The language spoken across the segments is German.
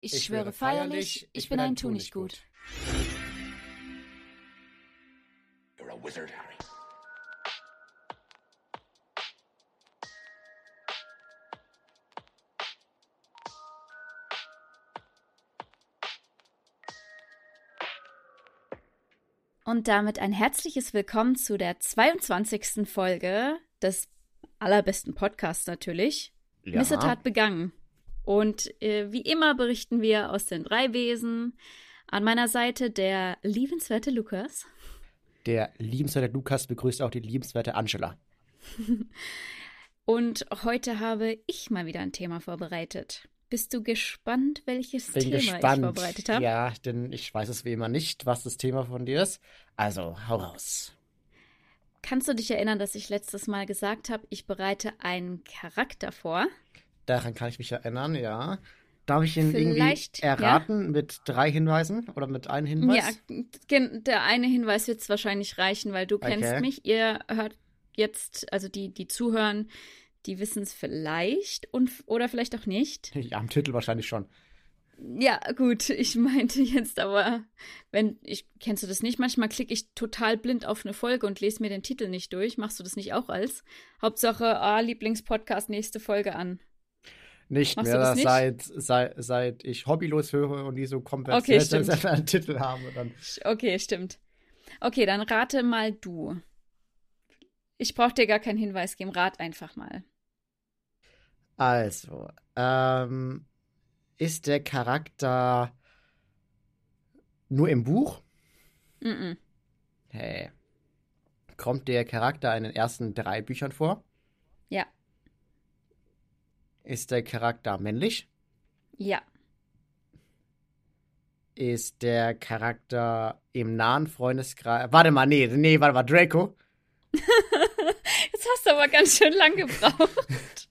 Ich schwöre feierlich, ich bin ein Tunichtgut. You're a wizard, Harry. Und damit ein herzliches Willkommen zu der 22. Folge des allerbesten Podcasts natürlich. Ja. Missetat begangen. Und wie immer berichten wir aus den 3 Wesen. An meiner Seite der liebenswerte Lukas. Der liebenswerte Lukas begrüßt auch die liebenswerte Angela. Und heute habe ich mal wieder ein Thema vorbereitet. Bist du gespannt, welches Thema ich vorbereitet habe? Ja, denn ich weiß es wie immer nicht, was das Thema von dir ist. Also, hau raus. Kannst du dich erinnern, dass ich letztes Mal gesagt habe, ich bereite einen Charakter vor? Daran kann ich mich erinnern, ja. Darf ich ihn Vielleicht, irgendwie erraten mit 3 Hinweisen oder mit einem Hinweis? Ja, der eine Hinweis wird es wahrscheinlich reichen, weil du kennst Okay. mich. Ihr hört jetzt, also die zuhören, die wissen es vielleicht oder vielleicht auch nicht. Ja, am Titel wahrscheinlich schon. Ja, gut, ich meinte jetzt aber, kennst du das nicht? Manchmal klicke ich total blind auf eine Folge und lese mir den Titel nicht durch. Machst du das nicht auch als? Hauptsache, Lieblingspodcast, nächste Folge an. Nicht Machst du mehr, das nicht? seit ich hobbylos höre und die so Okay, stimmt. einen Titel haben. Und dann Okay, stimmt. Okay, dann rate mal du. Ich brauche dir gar keinen Hinweis geben, rat einfach mal. Also, ist der Charakter nur im Buch? Mhm. Hey. Kommt der Charakter in den ersten 3 Büchern vor? Ja, Ist der Charakter männlich? ja, Ist der Charakter im nahen Freundeskreis? Warte mal, warte mal, Draco? jetzt hast du aber ganz schön lang gebraucht.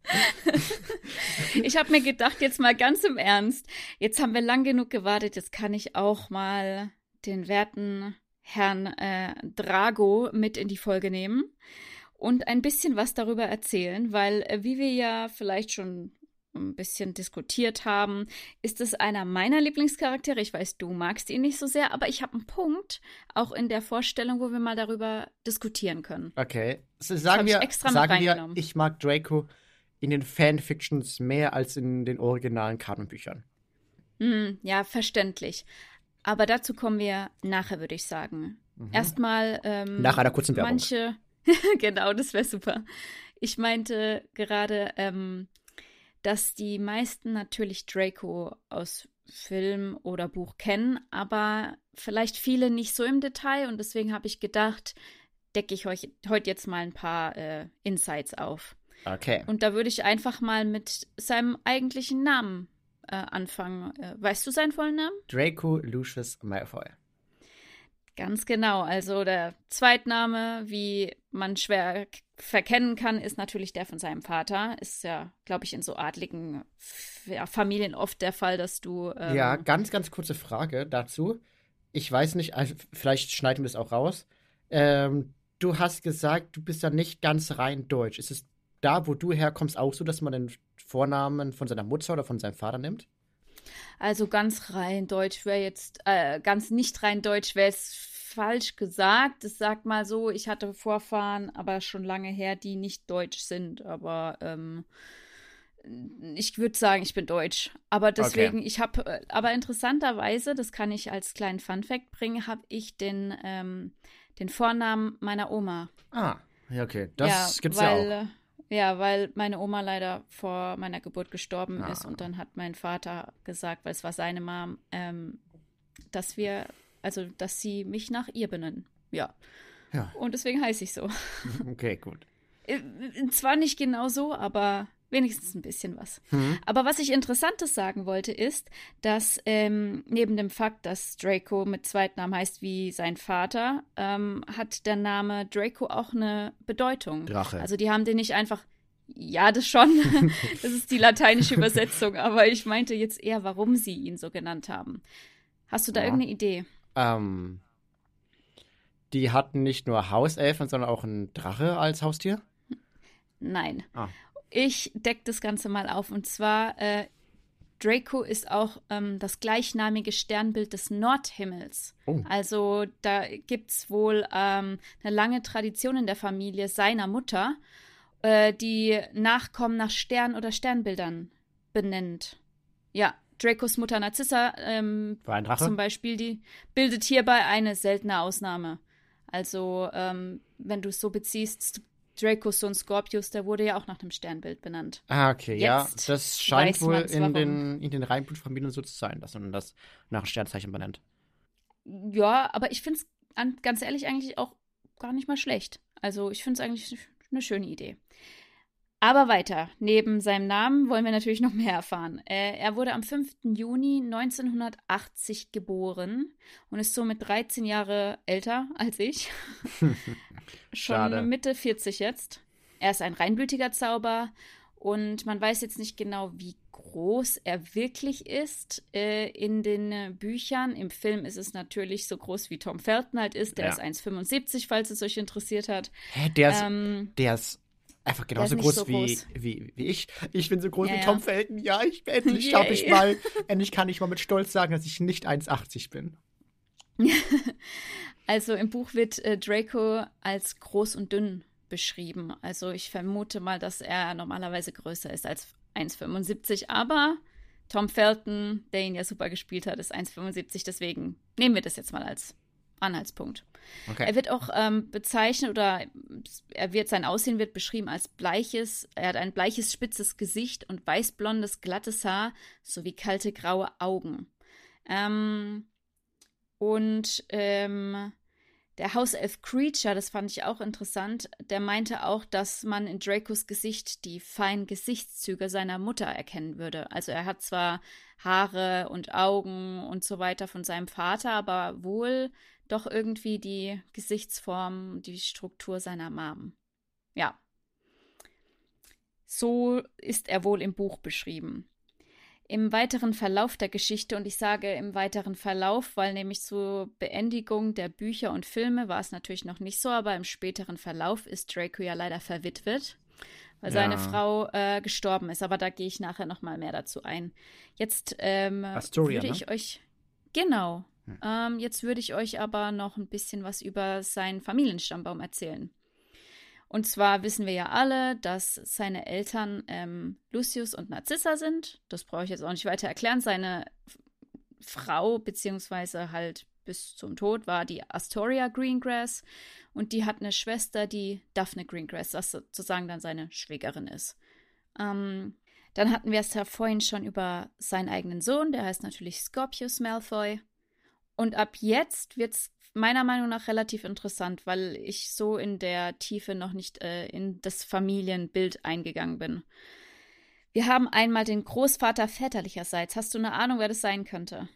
Ich habe mir gedacht, jetzt mal ganz im Ernst, jetzt haben wir lang genug gewartet, jetzt kann ich auch mal den werten Herrn Drago mit in die Folge nehmen und ein bisschen was darüber erzählen, weil wie wir ja vielleicht schon ein bisschen diskutiert haben, ist es einer meiner Lieblingscharaktere. Ich weiß, du magst ihn nicht so sehr, aber ich habe einen Punkt, auch in der Vorstellung, wo wir mal darüber diskutieren können. Okay. hab Sagen ich wir, extra mit sagen wir, reingenommen. ich mag Draco in den Fanfictions mehr als in den originalen Kanonbüchern. Ja, verständlich. Aber dazu kommen wir nachher, würde ich sagen. Erstmal Nach einer kurzen Werbung. manche, genau, das wäre super. Ich meinte gerade, dass die meisten natürlich Draco aus Film oder Buch kennen, aber vielleicht viele nicht so im Detail und deswegen habe ich gedacht, decke ich euch heute jetzt mal ein paar Insights auf. Okay. Und da würde ich einfach mal mit seinem eigentlichen Namen anfangen. Weißt du seinen vollen Namen? Draco Lucius Malfoy. Ganz genau. Also der Zweitname, wie man schwer verkennen kann, ist natürlich der von seinem Vater. Ist ja, glaube ich, in so adligen Familien oft der Fall, dass du Ja, ganz, ganz kurze Frage dazu. Ich weiß nicht, also vielleicht schneiden wir es auch raus. Du hast gesagt, du bist ja nicht ganz rein deutsch. Ist es da, wo du herkommst, auch so, dass man den Vornamen von seiner Mutter oder von seinem Vater nimmt? Also ganz rein deutsch wäre jetzt, ganz nicht rein deutsch wäre es falsch gesagt. Es sagt mal so, ich hatte Vorfahren, aber schon lange her, die nicht deutsch sind. Aber ich würde sagen, ich bin deutsch. Aber deswegen, ich habe, aber interessanterweise, das kann ich als kleinen Funfact bringen, habe ich den Vornamen meiner Oma. Ah, ja, okay. Das gibt's weil, ja auch. Ja, weil meine Oma leider vor meiner Geburt gestorben ist Ah. und dann hat mein Vater gesagt, weil es war seine Mom, dass sie mich nach ihr benennen. Ja. Ja. Und deswegen heiße ich so. Okay, gut. Zwar nicht genau so, aber wenigstens ein bisschen was. Aber was ich Interessantes sagen wollte, ist, dass neben dem Fakt, dass Draco mit Zweitnamen heißt wie sein Vater, hat der Name Draco auch eine Bedeutung. Drache. Also die haben den nicht einfach, ja, das schon, das ist die lateinische Übersetzung, aber ich meinte jetzt eher, warum sie ihn so genannt haben. Hast du da Ja. irgendeine Idee? Die hatten nicht nur Hauselfen, sondern auch einen Drache als Haustier? Nein. Ah. Ich decke das Ganze mal auf und zwar Draco ist auch das gleichnamige Sternbild des Nordhimmels. Oh. Also da gibt es wohl eine lange Tradition in der Familie seiner Mutter, die Nachkommen nach Sternen oder Sternbildern benennt. Ja, Dracos Mutter Narcissa War ein Drache? zum Beispiel, die bildet hierbei eine seltene Ausnahme. Also, wenn du es so beziehst, Dracos Sohn Scorpius, der wurde ja auch nach einem Sternbild benannt. Ah, okay, ja. Jetzt Das scheint weiß wohl man's, warum. in den Reinblutfamilien so zu sein, dass man das nach einem Sternzeichen benennt. Ja, aber ich finde es ganz ehrlich eigentlich auch gar nicht mal schlecht. Also, ich finde es eigentlich eine schöne Idee. Aber weiter. Neben seinem Namen wollen wir natürlich noch mehr erfahren. Er wurde am 5. Juni 1980 geboren und ist somit 13 Jahre älter als ich. Schade. Schon Mitte 40 jetzt. Er ist ein reinblütiger Zauber und man weiß jetzt nicht genau, wie groß er wirklich ist in den Büchern. Im Film ist es natürlich so groß, wie Tom Felton halt ist. Der Ja. ist 1,75, falls es euch interessiert hat. Hä, der ist einfach der ist genauso nicht groß so groß. wie ich. Ich bin so groß Ja, wie ja. Tom Felton. Ja, endlich Yay. endlich kann ich mal mit Stolz sagen, dass ich nicht 1,80 bin. Also im Buch wird Draco als groß und dünn beschrieben. Also ich vermute mal, dass er normalerweise größer ist als 1,75. Aber Tom Felton, der ihn ja super gespielt hat, ist 1,75. Deswegen nehmen wir das jetzt mal als Anhaltspunkt. Okay. Er wird auch bezeichnet oder sein Aussehen wird beschrieben als er hat ein bleiches, spitzes Gesicht und weißblondes, glattes Haar sowie kalte, graue Augen. Der Hauself Creature, das fand ich auch interessant, der meinte auch, dass man in Dracos Gesicht die feinen Gesichtszüge seiner Mutter erkennen würde. Also er hat zwar Haare und Augen und so weiter von seinem Vater, aber wohl doch irgendwie die Gesichtsform, die Struktur seiner Mom. Ja. So ist er wohl im Buch beschrieben. Im weiteren Verlauf der Geschichte, und ich sage im weiteren Verlauf, weil nämlich zur Beendigung der Bücher und Filme war es natürlich noch nicht so, aber im späteren Verlauf ist Draco ja leider verwitwet, weil seine Frau gestorben ist. Aber da gehe ich nachher noch mal mehr dazu ein. Jetzt Astoria, würde ne? ich euch, genau, jetzt würde ich euch aber noch ein bisschen was über seinen Familienstammbaum erzählen. Und zwar wissen wir ja alle, dass seine Eltern Lucius und Narcissa sind. Das brauche ich jetzt auch nicht weiter erklären. Seine Frau, beziehungsweise halt bis zum Tod, war die Astoria Greengrass. Und die hat eine Schwester, die Daphne Greengrass, das sozusagen dann seine Schwägerin ist. Dann hatten wir es ja vorhin schon über seinen eigenen Sohn. Der heißt natürlich Scorpius Malfoy. Und ab jetzt wird es meiner Meinung nach relativ interessant, weil ich so in der Tiefe noch nicht in das Familienbild eingegangen bin. Wir haben einmal den Großvater väterlicherseits. Hast du eine Ahnung, wer das sein könnte?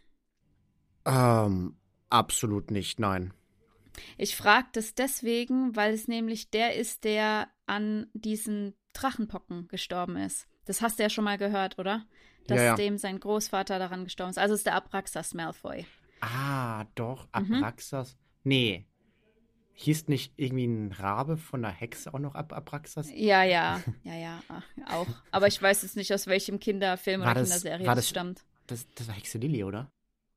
Absolut nicht, nein. Ich frage das deswegen, weil es nämlich der ist, der an diesen Drachenpocken gestorben ist. Das hast du ja schon mal gehört, oder? Dass Ja. dem sein Großvater daran gestorben ist. Also ist der Abraxas Malfoy. Ah, doch, Abraxas. Nee. Hieß nicht irgendwie ein Rabe von einer Hexe auch noch Abraxas? Ja, auch. Aber ich weiß jetzt nicht, aus welchem Kinderfilm oder War Kinderserie war das stammt. Das war Hexe Lilly, oder?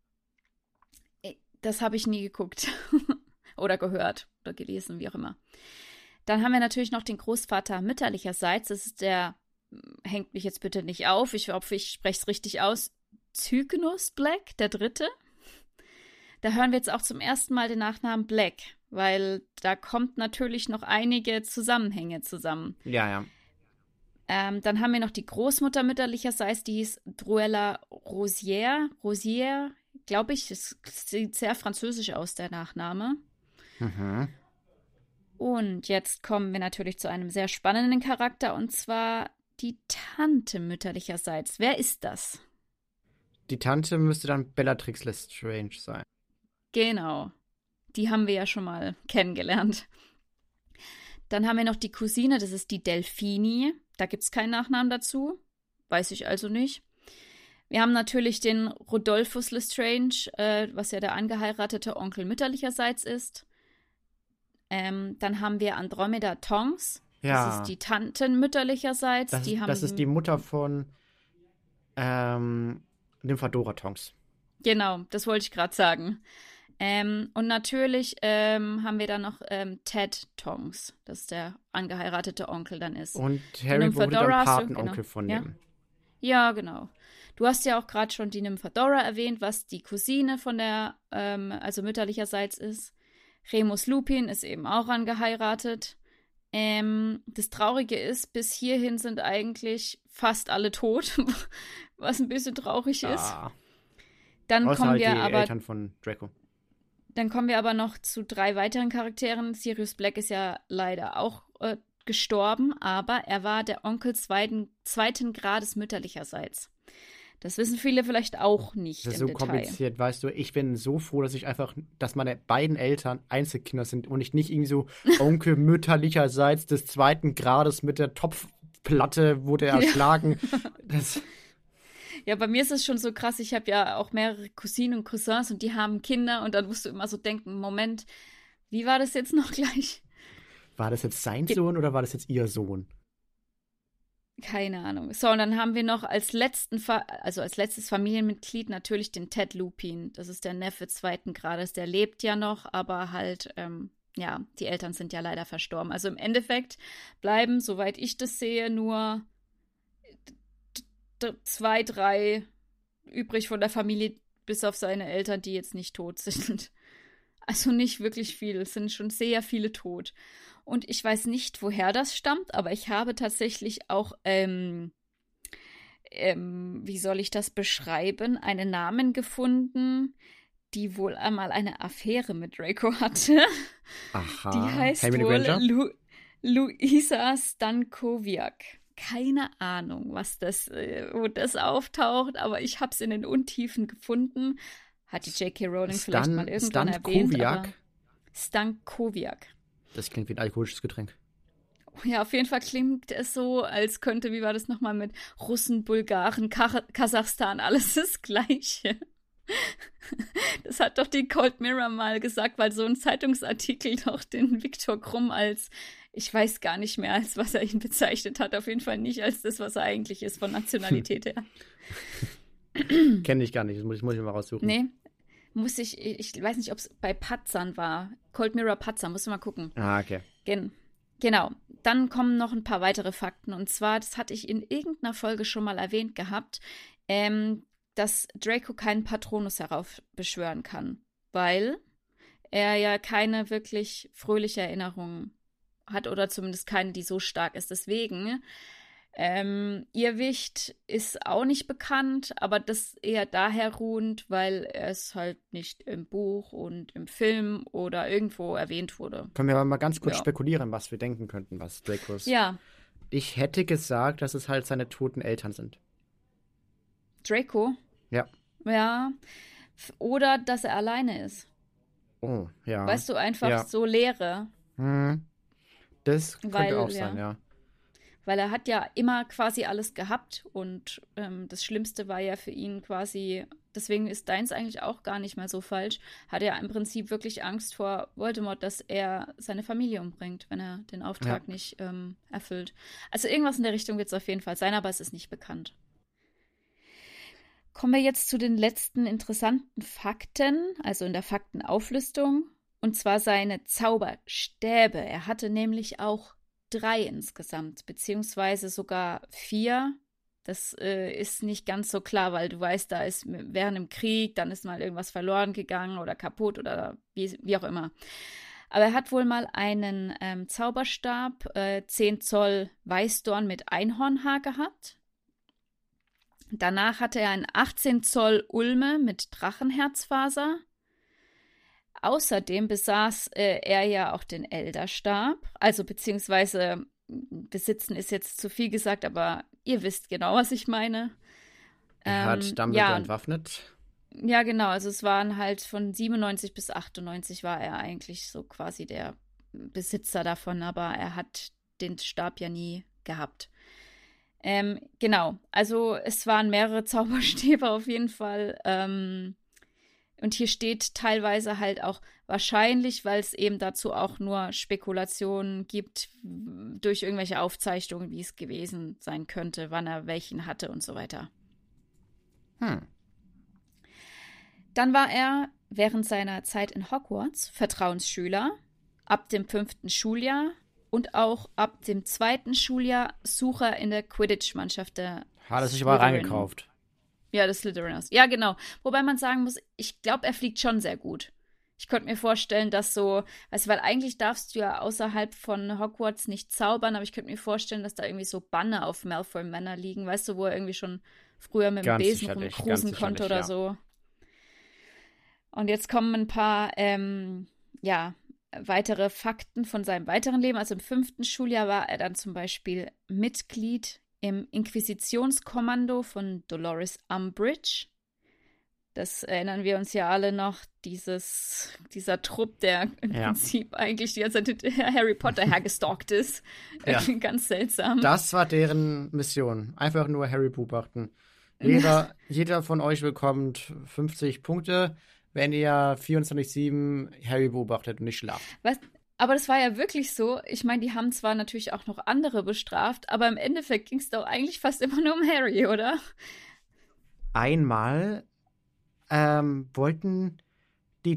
Das habe ich nie geguckt. Oder gehört oder gelesen, wie auch immer. Dann haben wir natürlich noch den Großvater mütterlicherseits. Das ist der, hängt mich jetzt bitte nicht auf, ich hoffe, ich spreche es richtig aus, Cygnus Black, der Dritte. Da hören wir jetzt auch zum ersten Mal den Nachnamen Black, weil da kommt natürlich noch einige Zusammenhänge zusammen. Ja. Dann haben wir noch die Großmutter mütterlicherseits, die hieß Druella Rosière, glaube ich, es sieht sehr französisch aus, der Nachname. Mhm. Und jetzt kommen wir natürlich zu einem sehr spannenden Charakter, und zwar die Tante mütterlicherseits. Wer ist das? Die Tante müsste dann Bellatrix Lestrange sein. Genau. Die haben wir ja schon mal kennengelernt. Dann haben wir noch die Cousine, das ist die Delphini. Da gibt es keinen Nachnamen dazu. Weiß ich also nicht. Wir haben natürlich den Rodolphus Lestrange, was ja der angeheiratete Onkel mütterlicherseits ist. Dann haben wir Andromeda Tonks. Ja. Das ist die Tante mütterlicherseits. Das ist die Mutter von Nymphadora-Tonks. Genau, das wollte ich gerade sagen. Und natürlich haben wir dann noch Ted Tonks, dass der angeheiratete Onkel dann ist. Und Die Harry wurde dann Nymphadora hast du- Patenonkel genau. von Ja? dem. Ja, genau. Du hast ja auch gerade schon die Nymphadora erwähnt, was die Cousine von der, also mütterlicherseits ist. Remus Lupin ist eben auch angeheiratet. Das Traurige ist, bis hierhin sind eigentlich fast alle tot, was ein bisschen traurig ist. Dann Außer kommen halt die wir aber Eltern von Draco. Dann kommen wir aber noch zu 3 weiteren Charakteren. Sirius Black ist ja leider auch gestorben, aber er war der Onkel zweiten Grades mütterlicherseits. Das wissen viele vielleicht auch nicht Das ist im so Detail. kompliziert, weißt du. Ich bin so froh, dass meine beiden Eltern Einzelkinder sind und ich nicht irgendwie so Onkel mütterlicherseits des 2. Grades mit der Topfplatte wurde erschlagen. Ja, bei mir ist es schon so krass. Ich habe ja auch mehrere Cousinen und Cousins und die haben Kinder und dann musst du immer so denken, Moment, wie war das jetzt noch gleich? War das jetzt sein Sohn oder war das jetzt ihr Sohn? Keine Ahnung. So, und dann haben wir noch als letztes Familienmitglied natürlich den Ted Lupin. Das ist der Neffe 2. Grades. Der lebt ja noch, aber halt, ja, die Eltern sind ja leider verstorben. Also im Endeffekt bleiben, soweit ich das sehe, nur 2, 3 übrig von der Familie, bis auf seine Eltern, die jetzt nicht tot sind. Also nicht wirklich viel. Es sind schon sehr viele tot. Und ich weiß nicht, woher das stammt, aber ich habe tatsächlich auch, wie soll ich das beschreiben, einen Namen gefunden, die wohl einmal eine Affäre mit Draco hatte. Aha. Die heißt Hermine wohl Granger? Luisa Stankowiak. Keine Ahnung, wo das auftaucht, aber ich habe es in den Untiefen gefunden. Hat die J.K. Rowling vielleicht mal irgendwann erwähnt. Aber Stankowiak. Das klingt wie ein alkoholisches Getränk. Ja, auf jeden Fall klingt es so, als könnte, wie war das nochmal mit Russen, Bulgaren, Kasachstan, alles das Gleiche. Das hat doch die Cold Mirror mal gesagt, weil so ein Zeitungsartikel doch den Viktor Krumm als, ich weiß gar nicht mehr, als was er ihn bezeichnet hat, auf jeden Fall nicht als das, was er eigentlich ist, von Nationalität her. Kenne ich gar nicht, das muss ich mal raussuchen. Nee, ich weiß nicht, ob es bei Patzern war. Cold Mirror Patzer, musst du mal gucken. Ah, okay. Genau. Dann kommen noch ein paar weitere Fakten. Und zwar, das hatte ich in irgendeiner Folge schon mal erwähnt gehabt, dass Draco keinen Patronus heraufbeschwören kann, weil er ja keine wirklich fröhliche Erinnerung hat oder zumindest keine, die so stark ist. Deswegen, Irrwicht ist auch nicht bekannt, aber das eher daher ruhend, weil es halt nicht im Buch und im Film oder irgendwo erwähnt wurde. Können wir aber mal ganz kurz spekulieren, was wir denken könnten, was Dracos. Ja. Ich hätte gesagt, dass es halt seine toten Eltern sind. Draco? Ja. Ja. Oder dass er alleine ist. Oh, ja. Weißt du, einfach so Leere. Das könnte auch sein, ja. Weil er hat ja immer quasi alles gehabt und das Schlimmste war ja für ihn quasi, deswegen ist deins eigentlich auch gar nicht mal so falsch, hat er im Prinzip wirklich Angst vor Voldemort, dass er seine Familie umbringt, wenn er den Auftrag nicht erfüllt. Also irgendwas in der Richtung wird es auf jeden Fall sein, aber es ist nicht bekannt. Kommen wir jetzt zu den letzten interessanten Fakten, also in der Faktenauflistung, und zwar seine Zauberstäbe. Er hatte nämlich auch 3 insgesamt, beziehungsweise sogar 4. Das ist nicht ganz so klar, weil du weißt, da ist während dem Krieg, dann ist mal irgendwas verloren gegangen oder kaputt oder wie auch immer. Aber er hat wohl mal einen Zauberstab, 10 Zoll Weißdorn mit Einhornhaar gehabt. Danach hatte er einen 18 Zoll Ulme mit Drachenherzfaser. Außerdem besaß er ja auch den Elderstab, also beziehungsweise besitzen ist jetzt zu viel gesagt, aber ihr wisst genau, was ich meine. Er hat Dumbledore entwaffnet. Ja, genau, also es waren halt von 97 bis 98 war er eigentlich so quasi der Besitzer davon, aber er hat den Stab ja nie gehabt. Genau, also es waren mehrere Zauberstäbe auf jeden Fall. Und hier steht teilweise halt auch wahrscheinlich, weil es eben dazu auch nur Spekulationen gibt, durch irgendwelche Aufzeichnungen, wie es gewesen sein könnte, wann er welchen hatte und so weiter. Dann war er während seiner Zeit in Hogwarts Vertrauensschüler, ab dem 5. Schuljahr und auch ab dem 2. Schuljahr Sucher in der Quidditch-Mannschaft der Hat er sich aber Slytherin. reingekauft. Ja, des Slytherins. Ja, genau. Wobei man sagen muss, ich glaube, er fliegt schon sehr gut. Ich könnte mir vorstellen, dass so, weißt du, weil eigentlich darfst du ja außerhalb von Hogwarts nicht zaubern, aber ich könnte mir vorstellen, dass da irgendwie so Banner auf Malfoy Manor liegen, weißt du, wo er irgendwie schon früher mit dem Ganz Besen sicherlich, rumcruisen ganz konnte sicherlich, oder ja. so. Und jetzt kommen ein paar, weitere Fakten von seinem weiteren Leben. Also im 5. Schuljahr war er dann zum Beispiel Mitglied im Inquisitionskommando von Dolores Umbridge. Das erinnern wir uns ja alle noch, dieser Trupp, der im Prinzip eigentlich die ganze Zeit Harry Potter hergestalkt ist. Ja. Ganz seltsam. Das war deren Mission. Einfach nur Harry beobachten. Jeder von euch bekommt 50 Punkte, wenn ihr 24/7 Harry beobachtet und nicht schlaft. Was? Aber das war ja wirklich so. Ich meine, die haben zwar natürlich auch noch andere bestraft, aber im Endeffekt ging es doch eigentlich fast immer nur um Harry, oder? Einmal wollten die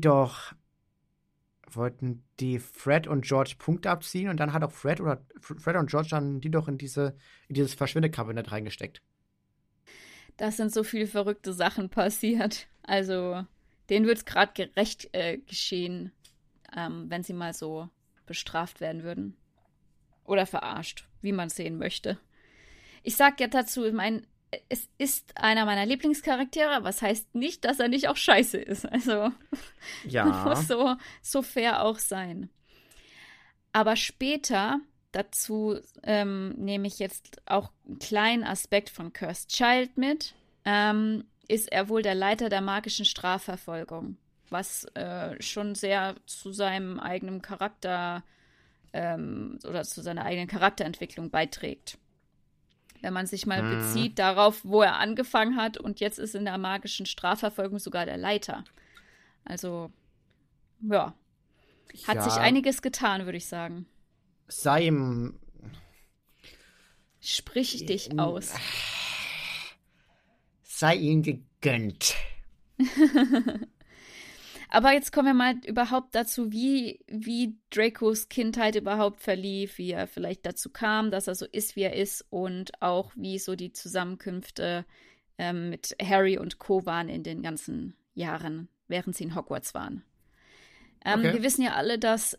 Fred und George Punkte abziehen und dann hat auch Fred und George dann die doch in dieses Verschwindekabinett reingesteckt. Da sind so viele verrückte Sachen passiert. Also, denen wird es gerade gerecht geschehen, wenn sie mal so bestraft werden würden. Oder verarscht, wie man es sehen möchte. Ich sag ja dazu, es ist einer meiner Lieblingscharaktere, was heißt nicht, dass er nicht auch scheiße ist. Also, man muss so fair auch sein. Aber später, dazu nehme ich jetzt auch einen kleinen Aspekt von Cursed Child mit, ist er wohl der Leiter der magischen Strafverfolgung, was schon sehr zu seinem eigenen Charakter oder zu seiner eigenen Charakterentwicklung beiträgt. Wenn man sich mal bezieht darauf, wo er angefangen hat und jetzt ist in der magischen Strafverfolgung sogar der Leiter. Also, ja. Hat sich einiges getan, würde ich sagen. Sei ihm. Sprich dich aus. Sei ihm gegönnt. Aber jetzt kommen wir mal überhaupt dazu, wie Dracos Kindheit überhaupt verlief, wie er vielleicht dazu kam, dass er so ist, wie er ist und auch wie so die Zusammenkünfte mit Harry und Co. waren in den ganzen Jahren, während sie in Hogwarts waren. Okay. Wir wissen ja alle, dass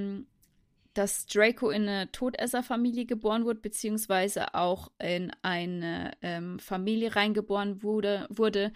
Draco in eine Todesserfamilie geboren wurde, beziehungsweise auch in eine Familie reingeboren wurde,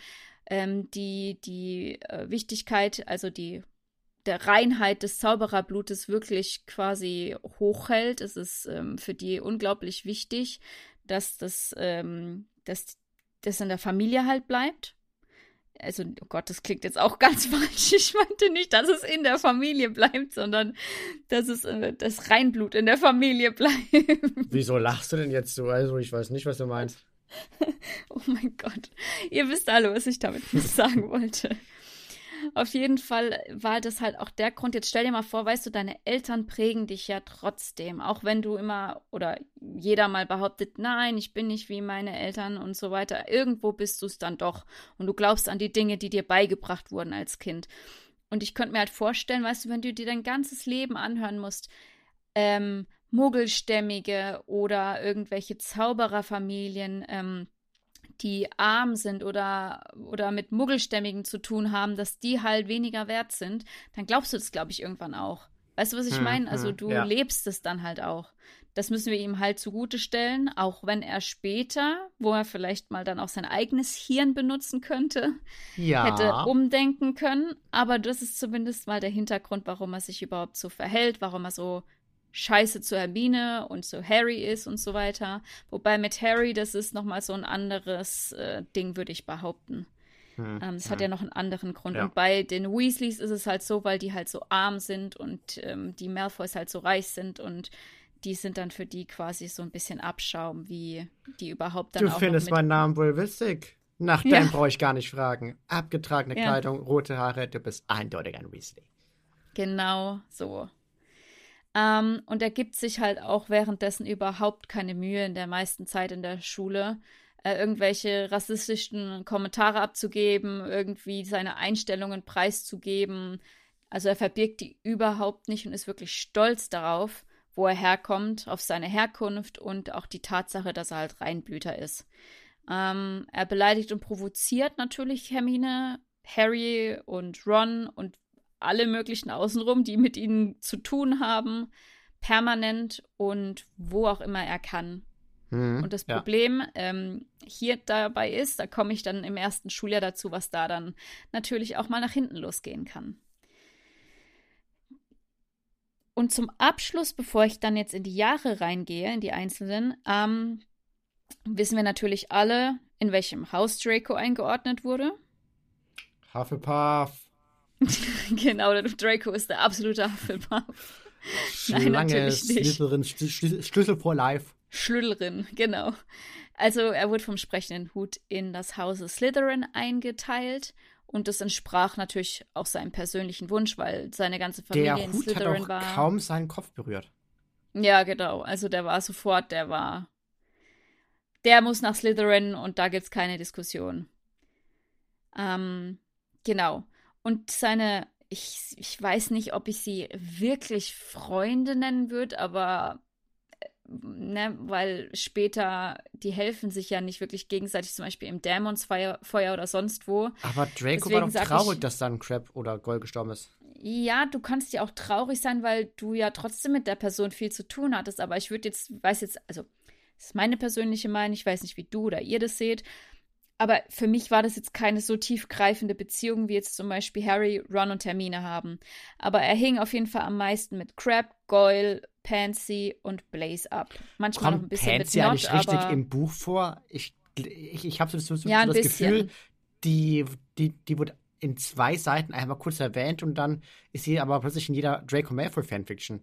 die Wichtigkeit, also der Reinheit des Zaubererblutes wirklich quasi hochhält. Es ist für die unglaublich wichtig, dass das in der Familie halt bleibt. Also, oh Gott, das klingt jetzt auch ganz falsch. Ich meinte nicht, dass es in der Familie bleibt, sondern dass es das Reinblut in der Familie bleibt. Wieso lachst du denn jetzt so? Also, ich weiß nicht, was du meinst. Oh mein Gott. Ihr wisst alle, was ich damit sagen wollte. Auf jeden Fall war das halt auch der Grund. Jetzt stell dir mal vor, weißt du, deine Eltern prägen dich ja trotzdem. Auch wenn du immer oder jeder mal behauptet, nein, ich bin nicht wie meine Eltern und so weiter. Irgendwo bist du es dann doch. Und du glaubst an die Dinge, die dir beigebracht wurden als Kind. Und ich könnte mir halt vorstellen, weißt du, wenn du dir dein ganzes Leben anhören musst, Muggelstämmige oder irgendwelche Zaubererfamilien, die arm sind oder mit Muggelstämmigen zu tun haben, dass die halt weniger wert sind, dann glaubst du das, glaube ich, irgendwann auch. Weißt du, was ich meine? Also du lebst es dann halt auch. Das müssen wir ihm halt zugute stellen, auch wenn er später, wo er vielleicht mal dann auch sein eigenes Hirn benutzen könnte, hätte umdenken können. Aber das ist zumindest mal der Hintergrund, warum er sich überhaupt so verhält, warum er so scheiße zu Hermine und zu Harry ist und so weiter. Wobei mit Harry, das ist nochmal so ein anderes Ding, würde ich behaupten. Das hat ja noch einen anderen Grund. Ja. Und bei den Weasleys ist es halt so, weil die halt so arm sind und die Malfoys halt so reich sind und die sind dann für die quasi so ein bisschen Abschaum, wie die überhaupt dann Du auch findest noch mit... meinen Namen wohl witzig. Nach dem brauche ich gar nicht fragen. Abgetragene Kleidung, rote Haare, du bist eindeutig ein Weasley. Genau so. Und er gibt sich halt auch währenddessen überhaupt keine Mühe in der meisten Zeit in der Schule. irgendwelche rassistischen Kommentare abzugeben, irgendwie seine Einstellungen preiszugeben. Also er verbirgt die überhaupt nicht und ist wirklich stolz darauf, wo er herkommt, auf seine Herkunft und auch die Tatsache, dass er halt Reinblüter ist. Er beleidigt und provoziert natürlich Hermine, Harry und Ron und alle möglichen außenrum, die mit ihnen zu tun haben, permanent und wo auch immer er kann. Und das Problem hier dabei ist, da komme ich dann im ersten Schuljahr dazu, was da dann natürlich auch mal nach hinten losgehen kann. Und zum Abschluss, bevor ich dann jetzt in die Jahre reingehe, in die einzelnen, wissen wir natürlich alle, in welchem Haus Draco eingeordnet wurde. Hufflepuff. Genau, Draco ist der absolute Hufflepuff. Schlange, Nein, natürlich nicht. Slytherin, Schlüssel for Life. Schlüsselrin, genau. Also er wurde vom sprechenden Hut in das Haus Slytherin eingeteilt und das entsprach natürlich auch seinem persönlichen Wunsch, weil seine ganze Familie Der in Hut Slytherin hat auch war. kaum seinen Kopf berührt. Ja, genau. Also der muss nach Slytherin und da gibt's keine Diskussion. Genau. Und ich weiß nicht, ob ich sie wirklich Freunde nennen würde, aber ne, weil später, die helfen sich ja nicht wirklich gegenseitig, zum Beispiel im Dämonsfeuer oder sonst wo. Aber Draco Deswegen war doch sag traurig, ich- dass dann Crabbe oder Goyle gestorben ist. Ja, du kannst ja auch traurig sein, weil du ja trotzdem mit der person viel zu tun hattest. Aber also, das ist meine persönliche Meinung, ich weiß nicht, wie du oder ihr das seht. Aber für mich war das jetzt keine so tiefgreifende Beziehung, wie jetzt zum Beispiel Harry, Ron und Hermine haben. Aber er hing auf jeden Fall am meisten mit Crabbe, Goyle, Pansy und Blaze ab. Manchmal noch ein Kommt bisschen Pansy mit eigentlich Nott, richtig aber im Buch vor? Ich habe so ja, ein das Gefühl, bisschen. die wurde in 2 Seiten einmal kurz erwähnt und dann ist sie aber plötzlich in jeder Draco Malfoy Fanfiction.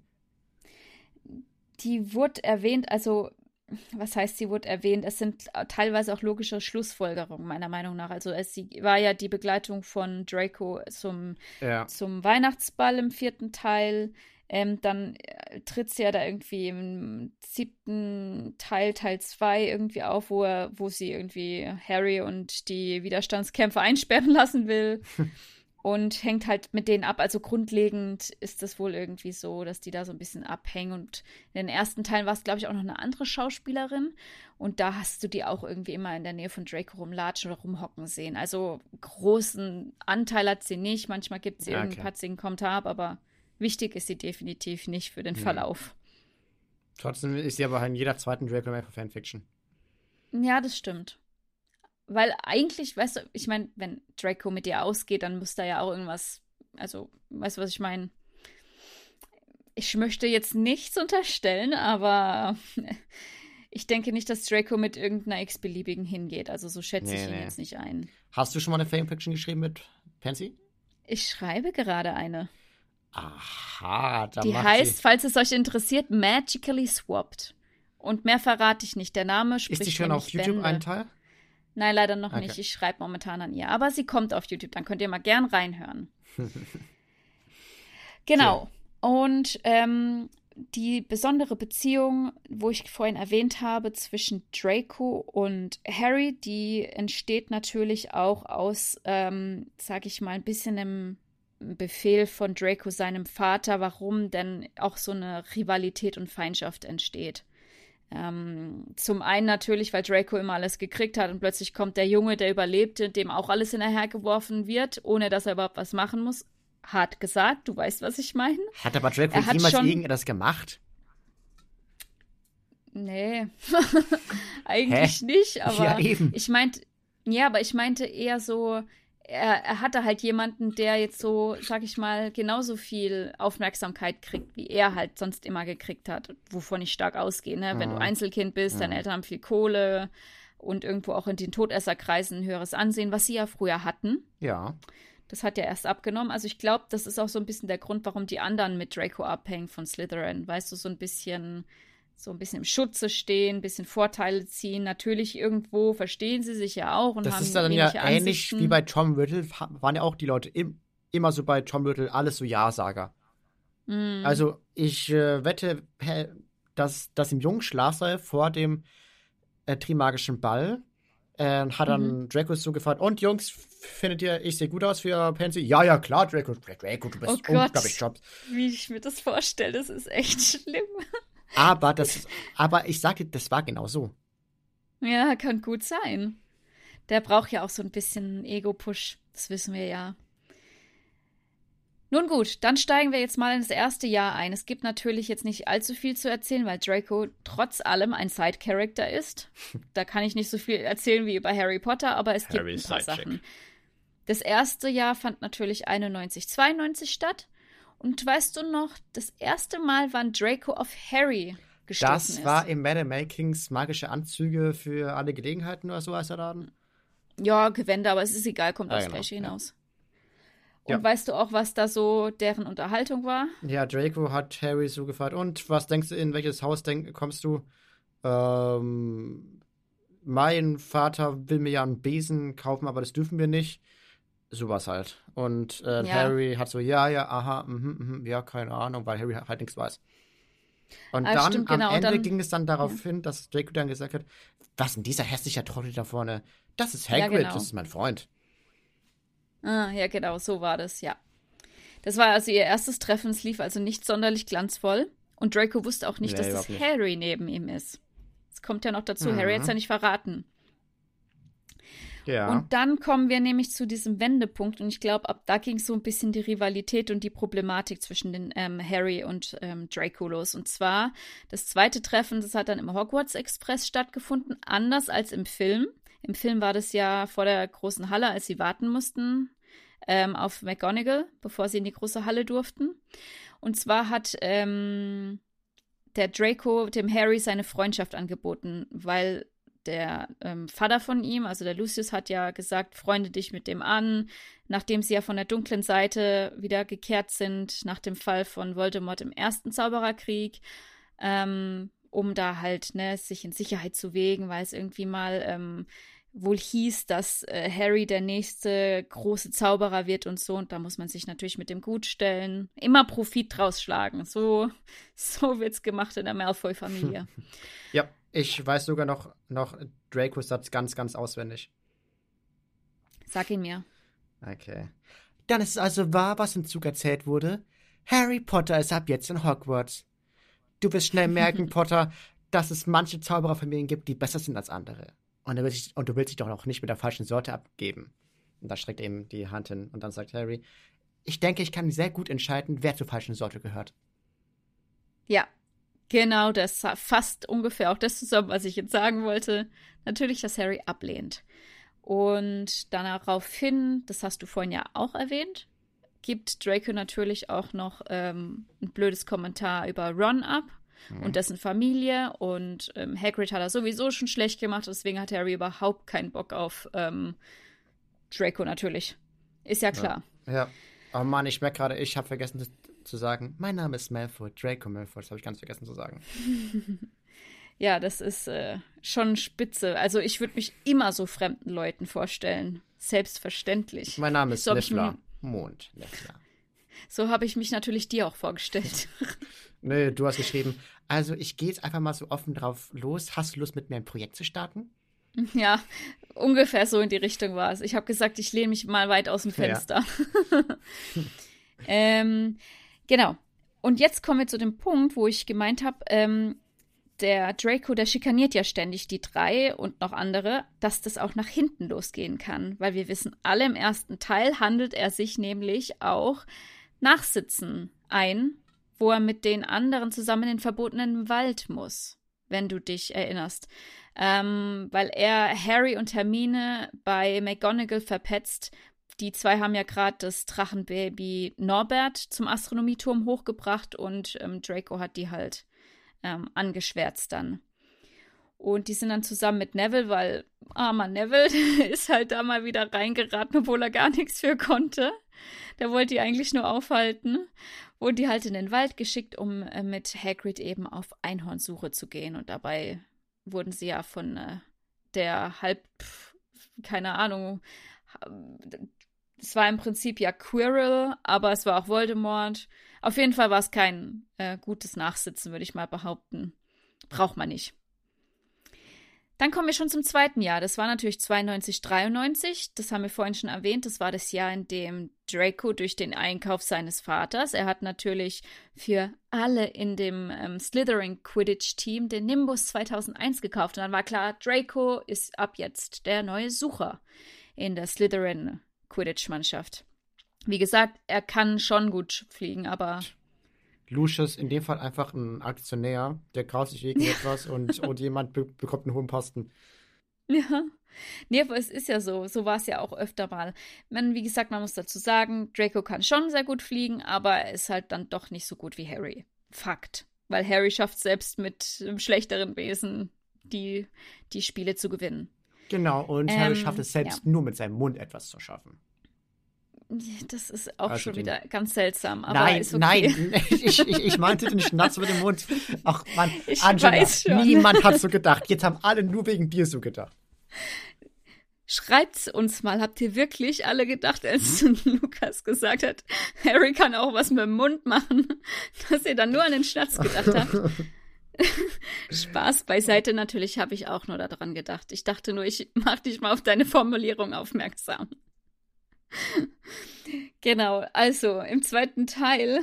Die wurde erwähnt, also was heißt, sie wurde erwähnt? Es sind teilweise auch logische Schlussfolgerungen, meiner Meinung nach. Also sie war ja die Begleitung von Draco zum Ja. Weihnachtsball im 4. Teil. Dann tritt sie ja da irgendwie im 7. Teil, Teil 2 irgendwie auf, wo sie irgendwie Harry und die Widerstandskämpfer einsperren lassen will. Und hängt halt mit denen ab. Also grundlegend ist das wohl irgendwie so, dass die da so ein bisschen abhängen. Und in den ersten Teilen war es, glaube ich, auch noch eine andere Schauspielerin. Und da hast du die auch irgendwie immer in der Nähe von Draco rumlatschen oder rumhocken sehen. Also großen Anteil hat sie nicht. Manchmal gibt sie irgendeinen patzigen Kommentar ab, aber wichtig ist sie definitiv nicht für den Verlauf. Trotzdem ist sie aber in jeder zweiten Draco Malfoy Fanfiction. Ja, das stimmt. Weil eigentlich, weißt du, ich meine, wenn Draco mit dir ausgeht, dann muss da ja auch irgendwas, also, weißt du, was ich meine? Ich möchte jetzt nichts unterstellen, aber ich denke nicht, dass Draco mit irgendeiner x-beliebigen hingeht. Also so schätze ich ihn jetzt nicht ein. Hast du schon mal eine Fanfiction geschrieben mit Pansy? Ich schreibe gerade eine. Aha, da Die macht heißt, falls es euch interessiert, Magically Swapped. Und mehr verrate ich nicht. Der Name spricht Ist die schon mir auf nicht YouTube Bände. ein Teil? Nein, leider noch Okay. nicht. Ich schreibe momentan an ihr. Aber sie kommt auf YouTube. Dann könnt ihr mal gern reinhören. Genau. Und die besondere Beziehung, wo ich vorhin erwähnt habe, zwischen Draco und Harry, die entsteht natürlich auch aus, sag ich mal, ein bisschen im Befehl von Draco seinem Vater, warum denn auch so eine Rivalität und Feindschaft entsteht. Zum einen natürlich, weil Draco immer alles gekriegt hat und plötzlich kommt der Junge, der überlebte, dem auch alles hinterhergeworfen wird, ohne dass er überhaupt was machen muss. Hart gesagt, du weißt, was ich meine? Hat aber Draco Er hat jemals schon- irgendetwas gemacht? Nee, eigentlich nicht, aber Ja, eben. ich meinte eher so, er hatte halt jemanden, der jetzt so, sag ich mal, genauso viel Aufmerksamkeit kriegt, wie er halt sonst immer gekriegt hat, wovon ich stark ausgehe, ne? Wenn du Einzelkind bist, deine Eltern haben viel Kohle und irgendwo auch in den Todesserkreisen ein höheres Ansehen, was sie ja früher hatten. Ja. Das hat ja erst abgenommen. Also ich glaube, das ist auch so ein bisschen der Grund, warum die anderen mit Draco abhängen von Slytherin. Weißt du, so ein bisschen im Schutze stehen, ein bisschen Vorteile ziehen. Natürlich irgendwo verstehen sie sich ja auch und Das haben ist dann ja ähnliche ähnlich Ansichten. wie bei Tom Riddle. Waren ja auch die Leute immer so bei Tom Riddle alles so Ja-Sager. Mm. Also ich wette, dass im Jungschlafsaal vor dem Trimagischen Ball Hat dann Draco so gefragt, und Jungs, findet ihr, ich sehe gut aus für Pansy? Ja, ja, klar, Draco, du bist unglaublich top. Wie ich mir das vorstelle, das ist echt schlimm. Aber ich sag dir, das war genau so. Ja, kann gut sein. Der braucht ja auch so ein bisschen Ego-Push, das wissen wir ja. Nun gut, dann steigen wir jetzt mal ins erste Jahr ein. Es gibt natürlich jetzt nicht allzu viel zu erzählen, weil Draco trotz allem ein Side-Character ist. Da kann ich nicht so viel erzählen wie über Harry Potter, aber es gibt ein paar Sachen. Das erste Jahr fand natürlich 91/92 statt. Und weißt du noch, das erste Mal, wann Draco auf Harry gestoßen ist? Das war im Madame Makings magische Anzüge für alle Gelegenheiten oder so, heißt er dann? Ja, Gewänder, aber es ist egal, kommt aufs genau, Gleiche hinaus. Ja. Und weißt du auch, was da so deren Unterhaltung war? Ja, Draco hat Harry so gefragt, und was denkst du, in welches Haus kommst du? Mein Vater will mir ja einen Besen kaufen, aber das dürfen wir nicht. Sowas halt. Und Harry hat so, ja, aha, ja, keine Ahnung, weil Harry halt nichts weiß. Und dann stimmt, am genau, Ende ging es dann darauf hin, dass Draco dann gesagt hat, was ist denn dieser hässliche Trottel da vorne? Das ist Hagrid, genau. das ist mein Freund. Ja, genau, so war das, ja. Das war also ihr erstes Treffen, es lief also nicht sonderlich glanzvoll. Und Draco wusste auch nicht, dass das Harry neben ihm ist. Das kommt ja noch dazu, Harry hat es ja nicht verraten. Ja. Und dann kommen wir nämlich zu diesem Wendepunkt und ich glaube, ab da ging so ein bisschen die Rivalität und die Problematik zwischen den Harry und Draco los. Und zwar das zweite Treffen, das hat dann im Hogwarts Express stattgefunden, anders als im Film. Im Film war das ja vor der großen Halle, als sie warten mussten auf McGonagall, bevor sie in die große Halle durften. Und zwar hat der Draco dem Harry seine Freundschaft angeboten, weil der Vater von ihm, also der Lucius, hat ja gesagt, freunde dich mit dem an, nachdem sie ja von der dunklen Seite wieder gekehrt sind, nach dem Fall von Voldemort im ersten Zaubererkrieg, um da halt sich in Sicherheit zu wägen, weil es irgendwie mal wohl hieß, dass Harry der nächste große Zauberer wird und so. Und da muss man sich natürlich mit dem gut stellen. Immer Profit draus schlagen. So wird's gemacht in der Malfoy-Familie. Ja, ich weiß sogar noch Dracos Satz ganz, ganz auswendig. Sag ihn mir. Okay. Dann ist es also wahr, was im Zug erzählt wurde. Harry Potter ist ab jetzt in Hogwarts. Du wirst schnell merken, Potter, dass es manche Zaubererfamilien gibt, die besser sind als andere. Und du willst dich doch auch nicht mit der falschen Sorte abgeben. Und da streckt er ihm die Hand hin. Und dann sagt Harry, ich denke, ich kann sehr gut entscheiden, wer zur falschen Sorte gehört. Ja, genau, das fasst ungefähr auch das zusammen, was ich jetzt sagen wollte. Natürlich, dass Harry ablehnt. Und daraufhin, das hast du vorhin ja auch erwähnt, gibt Draco natürlich auch noch ein blödes Kommentar über Ron ab und dessen Familie. Und Hagrid hat er sowieso schon schlecht gemacht, deswegen hat Harry überhaupt keinen Bock auf Draco natürlich. Ist ja klar. Ja. Oh Mann, ich merke gerade, ich habe vergessen zu sagen, mein Name ist Malfoy, Draco Malfoy, das habe ich ganz vergessen zu sagen. Ja, das ist schon spitze. Also ich würde mich immer so fremden Leuten vorstellen. Selbstverständlich. Mein Name ist Niffler. Mond, Niffler. So habe ich mich natürlich dir auch vorgestellt. Nö, du hast geschrieben, also ich gehe jetzt einfach mal so offen drauf los. Hast du Lust, mit mir ein Projekt zu starten? Ja, ungefähr so in die Richtung war es. Ich habe gesagt, ich lehne mich mal weit aus dem Fenster. Ja. Genau. Und jetzt kommen wir zu dem Punkt, wo ich gemeint habe, der Draco, der schikaniert ja ständig die drei und noch andere, dass das auch nach hinten losgehen kann. Weil wir wissen alle, im ersten Teil handelt er sich nämlich auch Nachsitzen ein, wo er mit den anderen zusammen in den verbotenen Wald muss, wenn du dich erinnerst. Weil er Harry und Hermine bei McGonagall verpetzt. Die zwei haben ja gerade das Drachenbaby Norbert zum Astronomieturm hochgebracht und Draco hat die halt angeschwärzt dann. Und die sind dann zusammen mit Neville, weil armer Neville ist halt da mal wieder reingeraten, obwohl er gar nichts für konnte. Der wollte die eigentlich nur aufhalten. Wurden die halt in den Wald geschickt, um mit Hagrid eben auf Einhornsuche zu gehen. Und dabei wurden sie ja von der keine Ahnung, es war im Prinzip ja Quirrell, aber es war auch Voldemort. Auf jeden Fall war es kein gutes Nachsitzen, würde ich mal behaupten. Braucht man nicht. Dann kommen wir schon zum zweiten Jahr. Das war natürlich 92, 93. Das haben wir vorhin schon erwähnt. Das war das Jahr, in dem Draco durch den Einkauf seines Vaters, er hat natürlich für alle in dem Slytherin Quidditch-Team den Nimbus 2001 gekauft. Und dann war klar, Draco ist ab jetzt der neue Sucher in der Slytherin Quidditch-Mannschaft. Wie gesagt, er kann schon gut fliegen, aber... Lucius in dem Fall einfach ein Aktionär, der graust sich irgendetwas und jemand bekommt einen hohen Posten. Ja. Nee, aber es ist ja so. So war es ja auch öfter mal. Wie gesagt, man muss dazu sagen, Draco kann schon sehr gut fliegen, aber er ist halt dann doch nicht so gut wie Harry. Fakt. Weil Harry schafft selbst mit einem schlechteren Wesen die Spiele zu gewinnen. Genau, und Harry schafft es selbst nur mit seinem Mund etwas zu schaffen. Das ist auch Also schon wieder ganz seltsam. Aber nein, ist okay. nein, ich meinte den Schnatz mit dem Mund. Ach Mann, Ich Angela, weiß schon. niemand hat so gedacht. Jetzt haben alle nur wegen dir so gedacht. Schreibt's uns mal. Habt ihr wirklich alle gedacht, als Lukas gesagt hat, Harry kann auch was mit dem Mund machen, dass ihr dann nur an den Schnatz gedacht habt? Spaß beiseite, natürlich habe ich auch nur daran gedacht. Ich dachte nur, ich mache dich mal auf deine Formulierung aufmerksam. Genau, also im zweiten Teil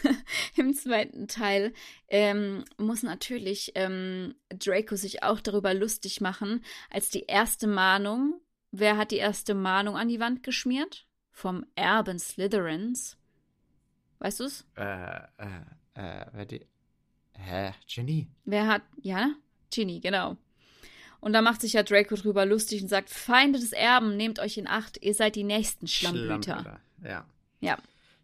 muss natürlich Draco sich auch darüber lustig machen, als die erste Mahnung, wer hat die erste Mahnung an die Wand geschmiert? Vom Erben Slytherins. Weißt du's? Ginny? Wer hat, ja, Ginny, genau. Und da macht sich ja Draco drüber lustig und sagt, Feinde des Erben, nehmt euch in Acht, ihr seid die nächsten Schlammblüter. Ja. Ja.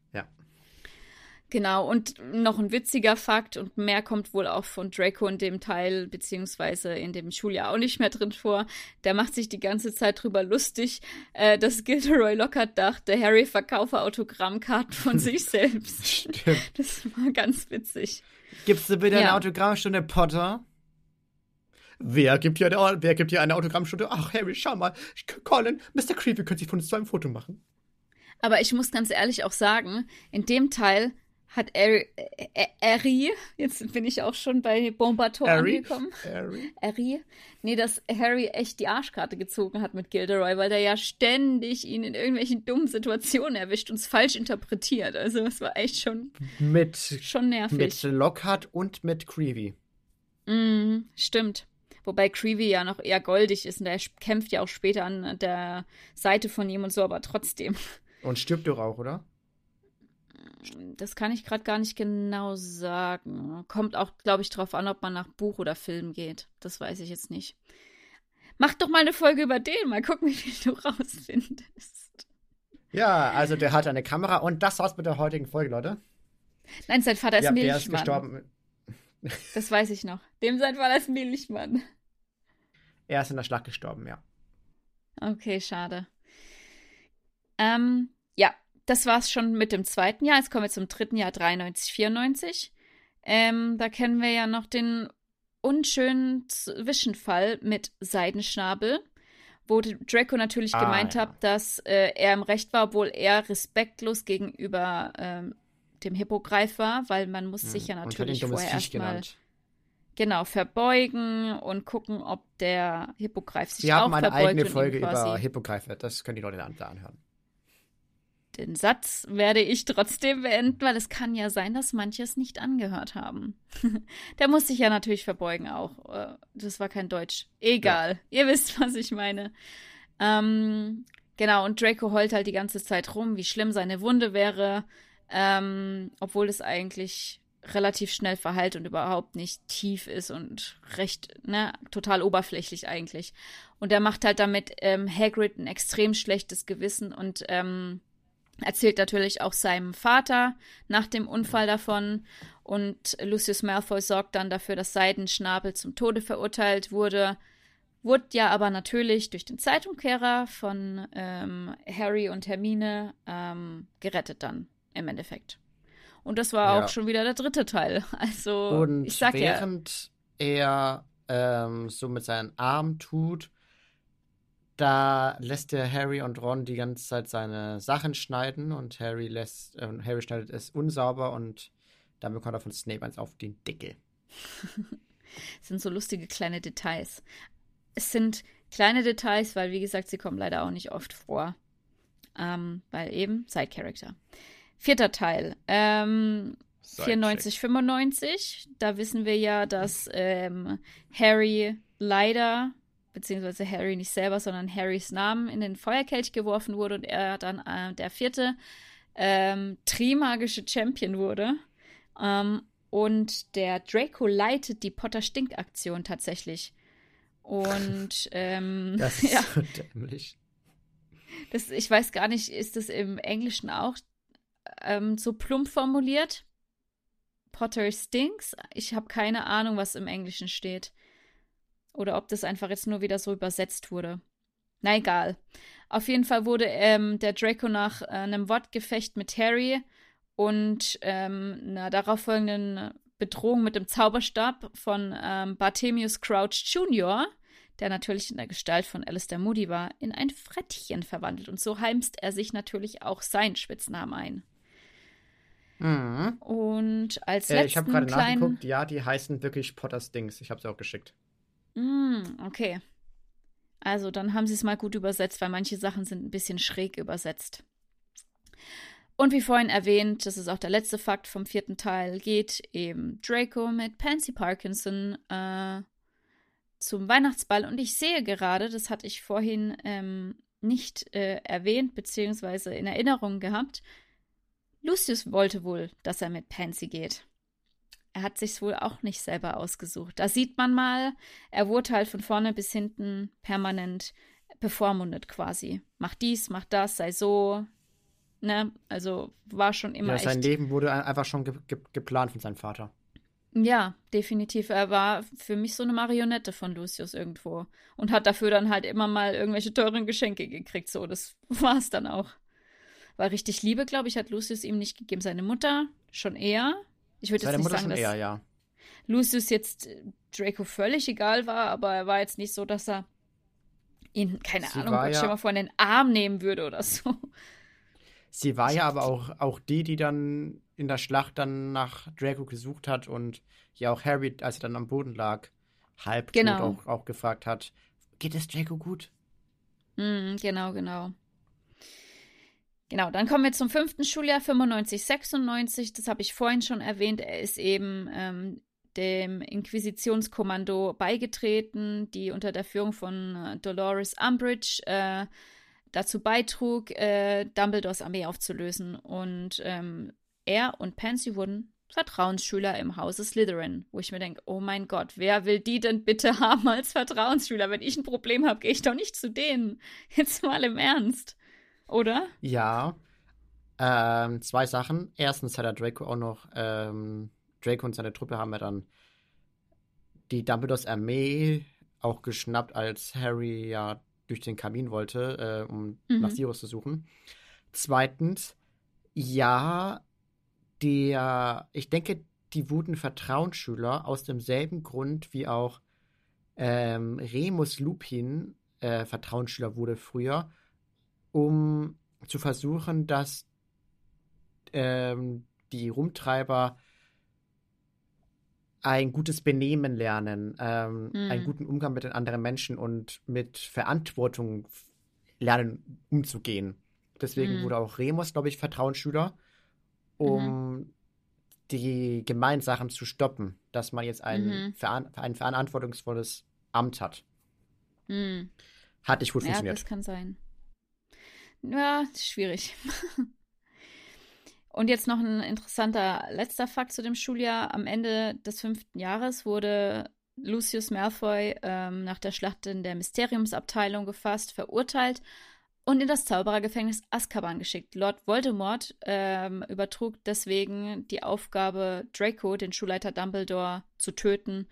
Genau, und noch ein witziger Fakt, und mehr kommt wohl auch von Draco in dem Teil, beziehungsweise in dem Schuljahr auch nicht mehr drin vor. Der macht sich die ganze Zeit drüber lustig, dass Gilderoy Lockhart dachte, Harry verkaufe Autogrammkarten von sich selbst. Stimmt. Das war ganz witzig. Gibst du bitte eine Autogrammstunde, Potter? Wer gibt hier eine Autogrammstunde? Ach, Harry, schau mal. Colin, Mr. Creevy könnte sich von uns zwei ein Foto machen. Aber ich muss ganz ehrlich auch sagen, in dem Teil hat Harry, jetzt bin ich auch schon bei Bombaton angekommen. Harry? Nee, dass Harry echt die Arschkarte gezogen hat mit Gilderoy, weil der ja ständig ihn in irgendwelchen dummen Situationen erwischt und es falsch interpretiert. Also es war echt schon nervig. Mit Lockhart und mit Creevy. Stimmt. Wobei Creevy ja noch eher goldig ist und der kämpft ja auch später an der Seite von ihm und so, aber trotzdem. Und stirbt doch auch, oder? Das kann ich gerade gar nicht genau sagen. Kommt auch, glaube ich, drauf an, ob man nach Buch oder Film geht. Das weiß ich jetzt nicht. Mach doch mal eine Folge über den. Mal gucken, wie viel du rausfindest. Ja, also der hat eine Kamera und das war's mit der heutigen Folge, Leute. Nein, sein Vater ist Milchmann. Der ist gestorben. Das weiß ich noch. Dem sein Vater ist Milchmann. Er ist in der Schlacht gestorben, ja. Okay, schade. Ja, das war's schon mit dem zweiten Jahr. Jetzt kommen wir zum dritten Jahr, 93, 94. Da kennen wir ja noch den unschönen Zwischenfall mit Seidenschnabel, wo Draco natürlich gemeint hat, dass er im Recht war, obwohl er respektlos gegenüber dem Hippogreif war, weil man muss sich ja natürlich vorher erstmal verbeugen und gucken, ob der Hippogreif sich auch verbeugt. Wir haben eine eigene Folge über Hippogreife, das können die Leute dann anhören. Den Satz werde ich trotzdem beenden, weil es kann ja sein, dass manche es nicht angehört haben. Der muss sich ja natürlich verbeugen auch. Das war kein Deutsch. Egal. Ja. Ihr wisst, was ich meine. Genau, und Draco heult halt die ganze Zeit rum, wie schlimm seine Wunde wäre, obwohl es eigentlich relativ schnell verheilt und überhaupt nicht tief ist und recht, total oberflächlich eigentlich. Und er macht halt damit Hagrid ein extrem schlechtes Gewissen und erzählt natürlich auch seinem Vater nach dem Unfall davon und Lucius Malfoy sorgt dann dafür, dass Seidenschnabel zum Tode verurteilt wurde ja aber natürlich durch den Zeitumkehrer von Harry und Hermine gerettet dann im Endeffekt. Und das war auch schon wieder der dritte Teil. Also, und ich sag während er so mit seinen Armen tut, da lässt der Harry und Ron die ganze Zeit seine Sachen schneiden und Harry schneidet es unsauber und dann bekommt er von Snape eins auf den Deckel. Das sind so lustige kleine Details. es sind kleine Details, weil, wie gesagt, sie kommen leider auch nicht oft vor. Weil eben Side-Character. 4. Teil. 94, 95. Da wissen wir ja, dass Harry leider, beziehungsweise Harry nicht selber, sondern Harrys Namen in den Feuerkelch geworfen wurde und er dann der 4. Trimagische Champion wurde. Und der Draco leitet die Potter-Stink-Aktion tatsächlich. Und das ist so dämlich. Ich weiß gar nicht, ist das im Englischen auch so plump formuliert? Potter Stinks? Ich habe keine Ahnung, was im Englischen steht. Oder ob das einfach jetzt nur wieder so übersetzt wurde. Na egal. Auf jeden Fall wurde der Draco nach einem Wortgefecht mit Harry und einer darauffolgenden Bedrohung mit dem Zauberstab von Barthemius Crouch Jr., der natürlich in der Gestalt von Alistair Moody war, in ein Frettchen verwandelt. Und so heimst er sich natürlich auch seinen Spitznamen ein. Mhm. Und als letzten ich habe gerade nachgeguckt, ja, die heißen wirklich Potter Stinks. Ich habe sie auch geschickt. Okay. Also, dann haben sie es mal gut übersetzt, weil manche Sachen sind ein bisschen schräg übersetzt. Und wie vorhin erwähnt, das ist auch der letzte Fakt vom 4. Teil, geht eben Draco mit Pansy Parkinson zum Weihnachtsball. Und ich sehe gerade, das hatte ich vorhin nicht erwähnt, beziehungsweise in Erinnerung gehabt, Lucius wollte wohl, dass er mit Pansy geht. Er hat sich's wohl auch nicht selber ausgesucht. Da sieht man mal, er wurde halt von vorne bis hinten permanent bevormundet quasi. Mach dies, mach das, sei so. Ne? Also war schon immer echt. Sein Leben wurde einfach schon geplant von seinem Vater. Ja, definitiv. Er war für mich so eine Marionette von Lucius irgendwo. Und hat dafür dann halt immer mal irgendwelche teuren Geschenke gekriegt. So, das war's dann auch. Weil richtig Liebe, glaube ich, hat Lucius ihm nicht gegeben. Seine Mutter schon eher. Ich würde jetzt nicht sagen, dass eher, ja. Lucius jetzt Draco völlig egal war, aber er war jetzt nicht so, dass er ihn, keine Ahnung, Gott, stell mal vor, in den Arm nehmen würde oder so. Sie war ja aber auch die dann in der Schlacht dann nach Draco gesucht hat und ja auch Harry, als er dann am Boden lag, halb tot auch gefragt hat, geht es Draco gut? Genau. Genau, dann kommen wir zum 5. Schuljahr, 95, 96. Das habe ich vorhin schon erwähnt. Er ist eben dem Inquisitionskommando beigetreten, die unter der Führung von Dolores Umbridge dazu beitrug, Dumbledores Armee aufzulösen. Und er und Pansy wurden Vertrauensschüler im Hause Slytherin, wo ich mir denke, oh mein Gott, wer will die denn bitte haben als Vertrauensschüler? Wenn ich ein Problem habe, gehe ich doch nicht zu denen. Jetzt mal im Ernst. Oder? Ja. 2 Sachen. Erstens hat der Draco auch noch, Draco und seine Truppe haben ja dann die Dumbledores Armee auch geschnappt, als Harry ja durch den Kamin wollte, um nach Sirius zu suchen. Zweitens, ja, ich denke, die wurden Vertrauensschüler aus demselben Grund, wie auch Remus Lupin Vertrauensschüler wurde früher, um zu versuchen, dass die Rumtreiber ein gutes Benehmen lernen, einen guten Umgang mit den anderen Menschen und mit Verantwortung lernen, umzugehen. Deswegen wurde auch Remus, glaube ich, Vertrauensschüler, um die Gemeinsachen zu stoppen, dass man jetzt ein verantwortungsvolles Amt hat. Hat nicht gut funktioniert. Ja, das kann sein. Ja, schwierig. Und jetzt noch ein interessanter letzter Fakt zu dem Schuljahr. Am Ende des 5. Jahres wurde Lucius Malfoy nach der Schlacht in der Mysteriumsabteilung gefasst, verurteilt und in das Zauberergefängnis Azkaban geschickt. Lord Voldemort übertrug deswegen die Aufgabe, Draco, den Schulleiter Dumbledore, zu töten.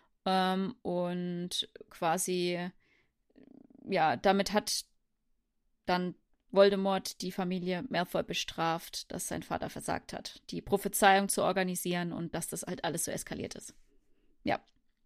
Und quasi, ja, damit hat dann Voldemort die Familie Malfoy bestraft, dass sein Vater versagt hat, die Prophezeiung zu organisieren und dass das halt alles so eskaliert ist. Ja.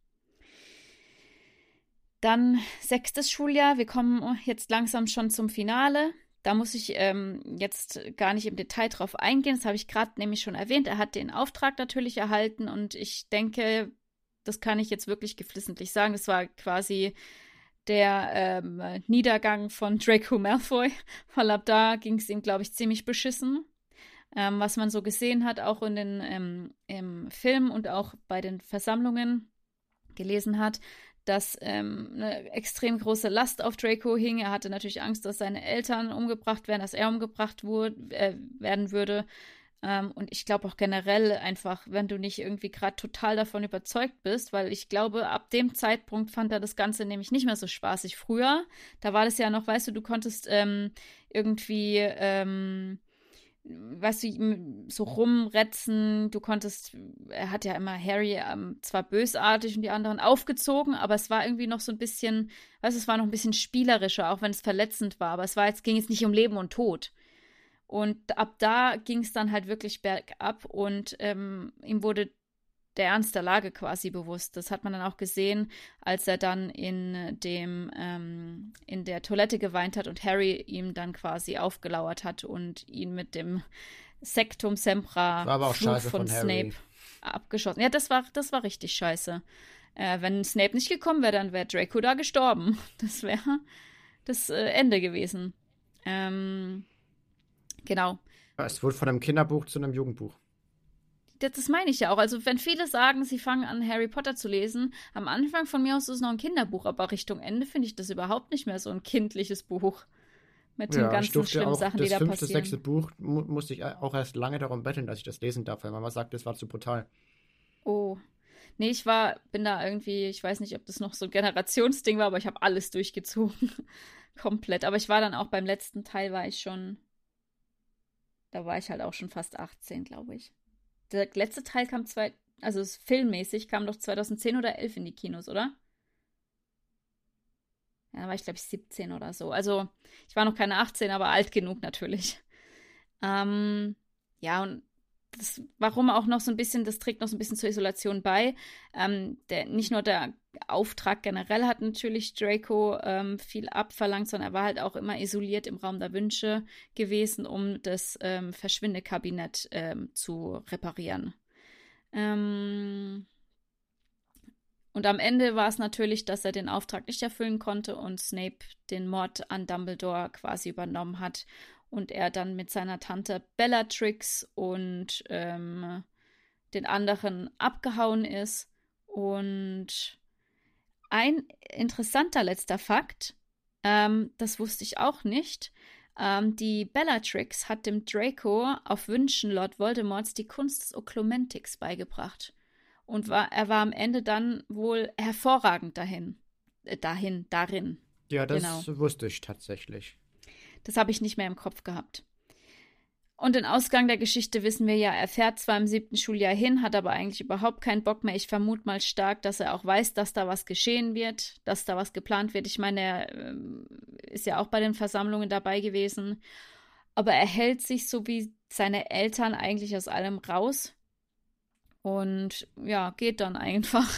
Dann 6. Schuljahr. Wir kommen jetzt langsam schon zum Finale. Da muss ich jetzt gar nicht im Detail drauf eingehen. Das habe ich gerade nämlich schon erwähnt. Er hat den Auftrag natürlich erhalten und ich denke, das kann ich jetzt wirklich geflissentlich sagen. Das war quasi der Niedergang von Draco Malfoy, weil ab da ging es ihm, glaube ich, ziemlich beschissen. Was man so gesehen hat, auch in den im Film und auch bei den Versammlungen gelesen hat, dass eine extrem große Last auf Draco hing. Er hatte natürlich Angst, dass seine Eltern umgebracht werden, dass er umgebracht werden würde. Und ich glaube auch generell einfach, wenn du nicht irgendwie gerade total davon überzeugt bist, weil ich glaube, ab dem Zeitpunkt fand er das Ganze nämlich nicht mehr so spaßig. Früher, da war das ja noch, weißt du konntest irgendwie weißt du, so rumretzen, er hat ja immer Harry zwar bösartig und die anderen aufgezogen, aber es war irgendwie noch so ein bisschen, weißt du, es war noch ein bisschen spielerischer, auch wenn es verletzend war, aber ging jetzt nicht um Leben und Tod. Und ab da ging es dann halt wirklich bergab und ihm wurde der Ernst der Lage quasi bewusst. Das hat man dann auch gesehen, als er dann in der Toilette geweint hat und Harry ihm dann quasi aufgelauert hat und ihn mit dem Sectum Sempra Fluch von Snape abgeschossen. Ja, das war richtig scheiße. Wenn Snape nicht gekommen wäre, dann wäre Draco da gestorben. Das wäre das Ende gewesen. Genau. Es wurde von einem Kinderbuch zu einem Jugendbuch. Das meine ich ja auch. Also, wenn viele sagen, sie fangen an, Harry Potter zu lesen, am Anfang von mir aus ist es noch ein Kinderbuch, aber Richtung Ende finde ich das überhaupt nicht mehr so ein kindliches Buch. Mit den ganzen schlimmen Sachen, die da passieren. Das 5., 6. Buch musste ich auch erst lange darum betteln, dass ich das lesen darf, weil Mama sagt, das war zu brutal. Oh. Nee, bin da irgendwie, ich weiß nicht, ob das noch so ein Generationsding war, aber ich habe alles durchgezogen. Komplett. Aber ich war dann auch beim letzten Teil, da war ich halt auch schon fast 18, glaube ich. Der letzte Teil also filmmäßig kam doch 2010 oder 11 in die Kinos, oder? Ja, da war ich, glaube ich, 17 oder so. Also, ich war noch keine 18, aber alt genug natürlich. Ja, und warum auch noch so ein bisschen, das trägt noch so ein bisschen zur Isolation bei. Nicht nur der Auftrag generell hat natürlich Draco viel abverlangt, sondern er war halt auch immer isoliert im Raum der Wünsche gewesen, um das Verschwindekabinett zu reparieren. Und am Ende war es natürlich, dass er den Auftrag nicht erfüllen konnte und Snape den Mord an Dumbledore quasi übernommen hat und er dann mit seiner Tante Bellatrix und den anderen abgehauen ist. Und ein interessanter letzter Fakt, das wusste ich auch nicht, die Bellatrix hat dem Draco auf Wünschen Lord Voldemorts die Kunst des Oklumentics beigebracht. Und er war am Ende dann wohl hervorragend darin. Ja, das wusste ich tatsächlich. Das habe ich nicht mehr im Kopf gehabt. Und den Ausgang der Geschichte wissen wir ja, er fährt zwar im 7. Schuljahr hin, hat aber eigentlich überhaupt keinen Bock mehr. Ich vermute mal stark, dass er auch weiß, dass da was geschehen wird, dass da was geplant wird. Ich meine, er ist ja auch bei den Versammlungen dabei gewesen. Aber er hält sich so wie seine Eltern eigentlich aus allem raus. Und ja, geht dann einfach.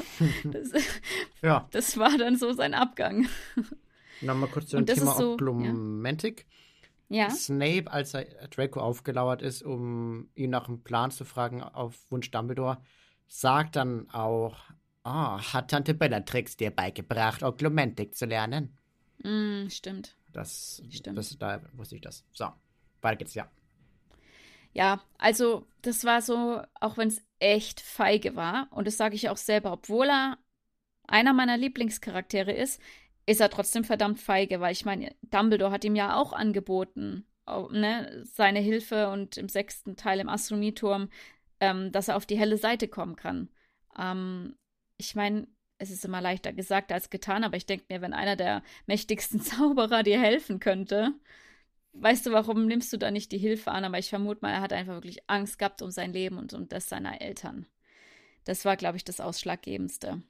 Das war dann so sein Abgang. Nochmal kurz zu dem Thema Okklumentik. Ja. Snape, als er Draco aufgelauert ist, um ihn nach einem Plan zu fragen auf Wunsch Dumbledore, sagt dann auch, hat Tante Bellatrix dir beigebracht, Okklumentik zu lernen? Stimmt. Stimmt. Da wusste ich das. So, weiter geht's, ja. Ja, also das war so, auch wenn es echt feige war, und das sage ich auch selber, obwohl er einer meiner Lieblingscharaktere ist er trotzdem verdammt feige, weil ich meine, Dumbledore hat ihm ja auch angeboten, seine Hilfe und im 6. Teil im Astronomieturm, dass er auf die helle Seite kommen kann. Ich meine, es ist immer leichter gesagt als getan, aber ich denke mir, wenn einer der mächtigsten Zauberer dir helfen könnte, weißt du, warum nimmst du da nicht die Hilfe an? Aber ich vermute mal, er hat einfach wirklich Angst gehabt um sein Leben und um das seiner Eltern. Das war, glaube ich, das Ausschlaggebendste.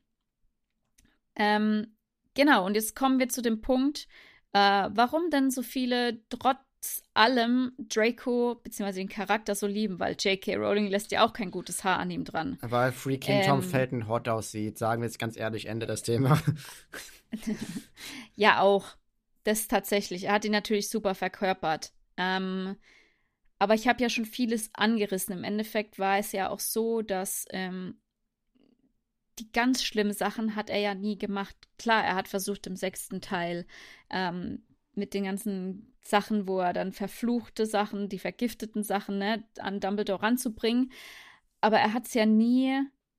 Genau, und jetzt kommen wir zu dem Punkt, warum denn so viele trotz allem Draco bzw. den Charakter so lieben, weil J.K. Rowling lässt ja auch kein gutes Haar an ihm dran. Weil freaking Tom Felton hot aussieht, sagen wir jetzt ganz ehrlich, Ende das Thema. Ja, auch. Das tatsächlich. Er hat ihn natürlich super verkörpert. Aber ich habe ja schon vieles angerissen. Im Endeffekt war es ja auch so, dass die ganz schlimmen Sachen hat er ja nie gemacht. Klar, er hat versucht im 6. Teil mit den ganzen Sachen, wo er dann verfluchte Sachen, die vergifteten Sachen, ne, an Dumbledore ranzubringen. Aber er hat es ja nie,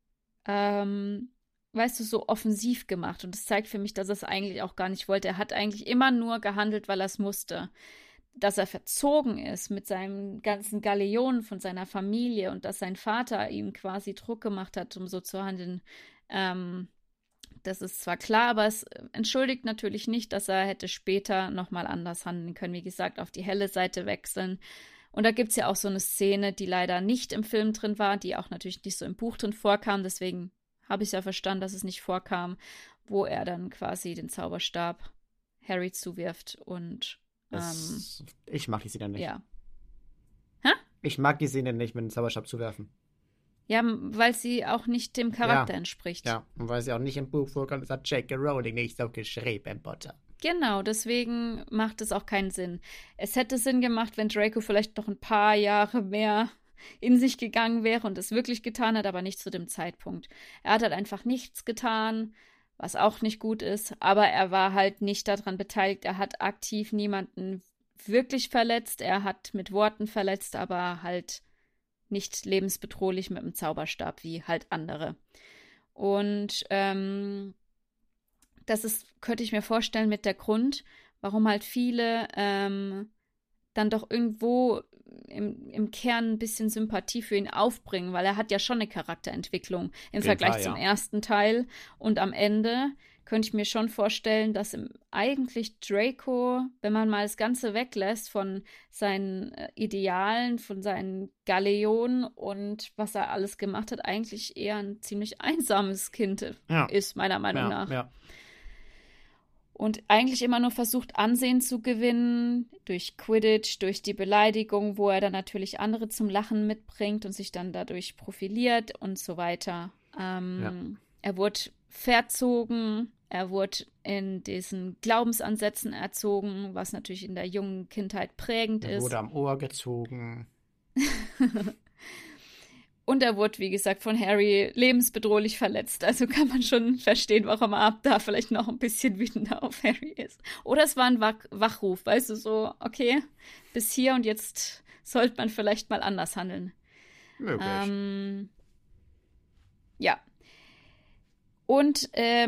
weißt du, so offensiv gemacht. Und das zeigt für mich, dass er es eigentlich auch gar nicht wollte. Er hat eigentlich immer nur gehandelt, weil er es musste. Dass er verzogen ist mit seinen ganzen Galeonen von seiner Familie und dass sein Vater ihm quasi Druck gemacht hat, um so zu handeln, das ist zwar klar, aber es entschuldigt natürlich nicht, dass er hätte später nochmal anders handeln können. Wie gesagt, auf die helle Seite wechseln. Und da gibt es ja auch so eine Szene, die leider nicht im Film drin war, die auch natürlich nicht so im Buch drin vorkam. Deswegen habe ich es ja verstanden, dass es nicht vorkam, wo er dann quasi den Zauberstab Harry zuwirft und ich mag die Szene nicht. ja. Ich mag die Szene nicht, mit dem Zauberstab zu werfen. Ja, weil sie auch nicht dem Charakter entspricht. Ja, und weil sie auch nicht im Buch vorkommt, das hat J.K. Rowling nicht so geschrieben, Potter. Genau, deswegen macht es auch keinen Sinn. Es hätte Sinn gemacht, wenn Draco vielleicht noch ein paar Jahre mehr in sich gegangen wäre und es wirklich getan hat, aber nicht zu dem Zeitpunkt. Er hat halt einfach nichts getan, was auch nicht gut ist, aber er war halt nicht daran beteiligt. Er hat aktiv niemanden wirklich verletzt. Er hat mit Worten verletzt, aber halt nicht lebensbedrohlich mit dem Zauberstab wie halt andere. Und das ist, könnte ich mir vorstellen, mit der Grund, warum halt viele dann doch irgendwo im Kern ein bisschen Sympathie für ihn aufbringen, weil er hat ja schon eine Charakterentwicklung im Vergleich zum ersten Teil. Und am Ende könnte ich mir schon vorstellen, dass eigentlich Draco, wenn man mal das Ganze weglässt von seinen Idealen, von seinen Galeonen und was er alles gemacht hat, eigentlich eher ein ziemlich einsames Kind ist, meiner Meinung nach. Ja. Und eigentlich immer nur versucht, Ansehen zu gewinnen durch Quidditch, durch die Beleidigung, wo er dann natürlich andere zum Lachen mitbringt und sich dann dadurch profiliert und so weiter. Er wurde verzogen, er wurde in diesen Glaubensansätzen erzogen, was natürlich in der jungen Kindheit prägend ist. Er wurde am Ohr gezogen. Und er wurde, wie gesagt, von Harry lebensbedrohlich verletzt. Also kann man schon verstehen, warum er ab da vielleicht noch ein bisschen wütender auf Harry ist. Oder es war ein Wachruf, weißt du, so, okay, bis hier und jetzt sollte man vielleicht mal anders handeln. Möglich. Ja. Und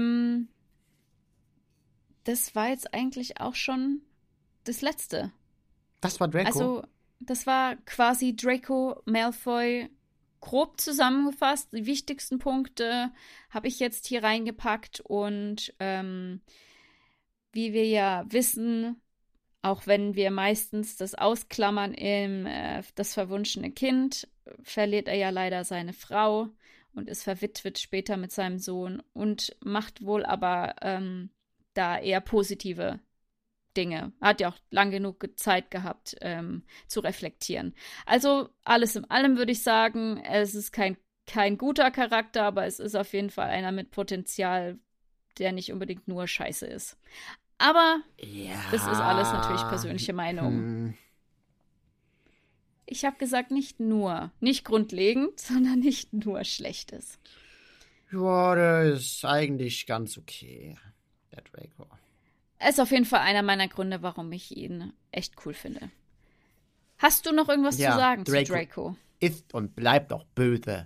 das war jetzt eigentlich auch schon das Letzte. Das war Draco? Also, das war quasi Draco Malfoy grob zusammengefasst. Die wichtigsten Punkte habe ich jetzt hier reingepackt und wie wir ja wissen, auch wenn wir meistens das ausklammern im das verwunschene Kind, verliert er ja leider seine Frau und ist verwitwet später mit seinem Sohn und macht wohl aber da eher positive Dinge. Hat ja auch lang genug Zeit gehabt, zu reflektieren. Also alles in allem würde ich sagen, es ist kein guter Charakter, aber es ist auf jeden Fall einer mit Potenzial, der nicht unbedingt nur scheiße ist. Aber das ist alles natürlich persönliche Meinung. Ich habe gesagt, nicht grundlegend, sondern nicht nur Schlechtes. Ja, der ist eigentlich ganz okay, der Draco. Er ist auf jeden Fall einer meiner Gründe, warum ich ihn echt cool finde. Hast du noch irgendwas zu sagen zu Draco? Ist und bleibt doch böse.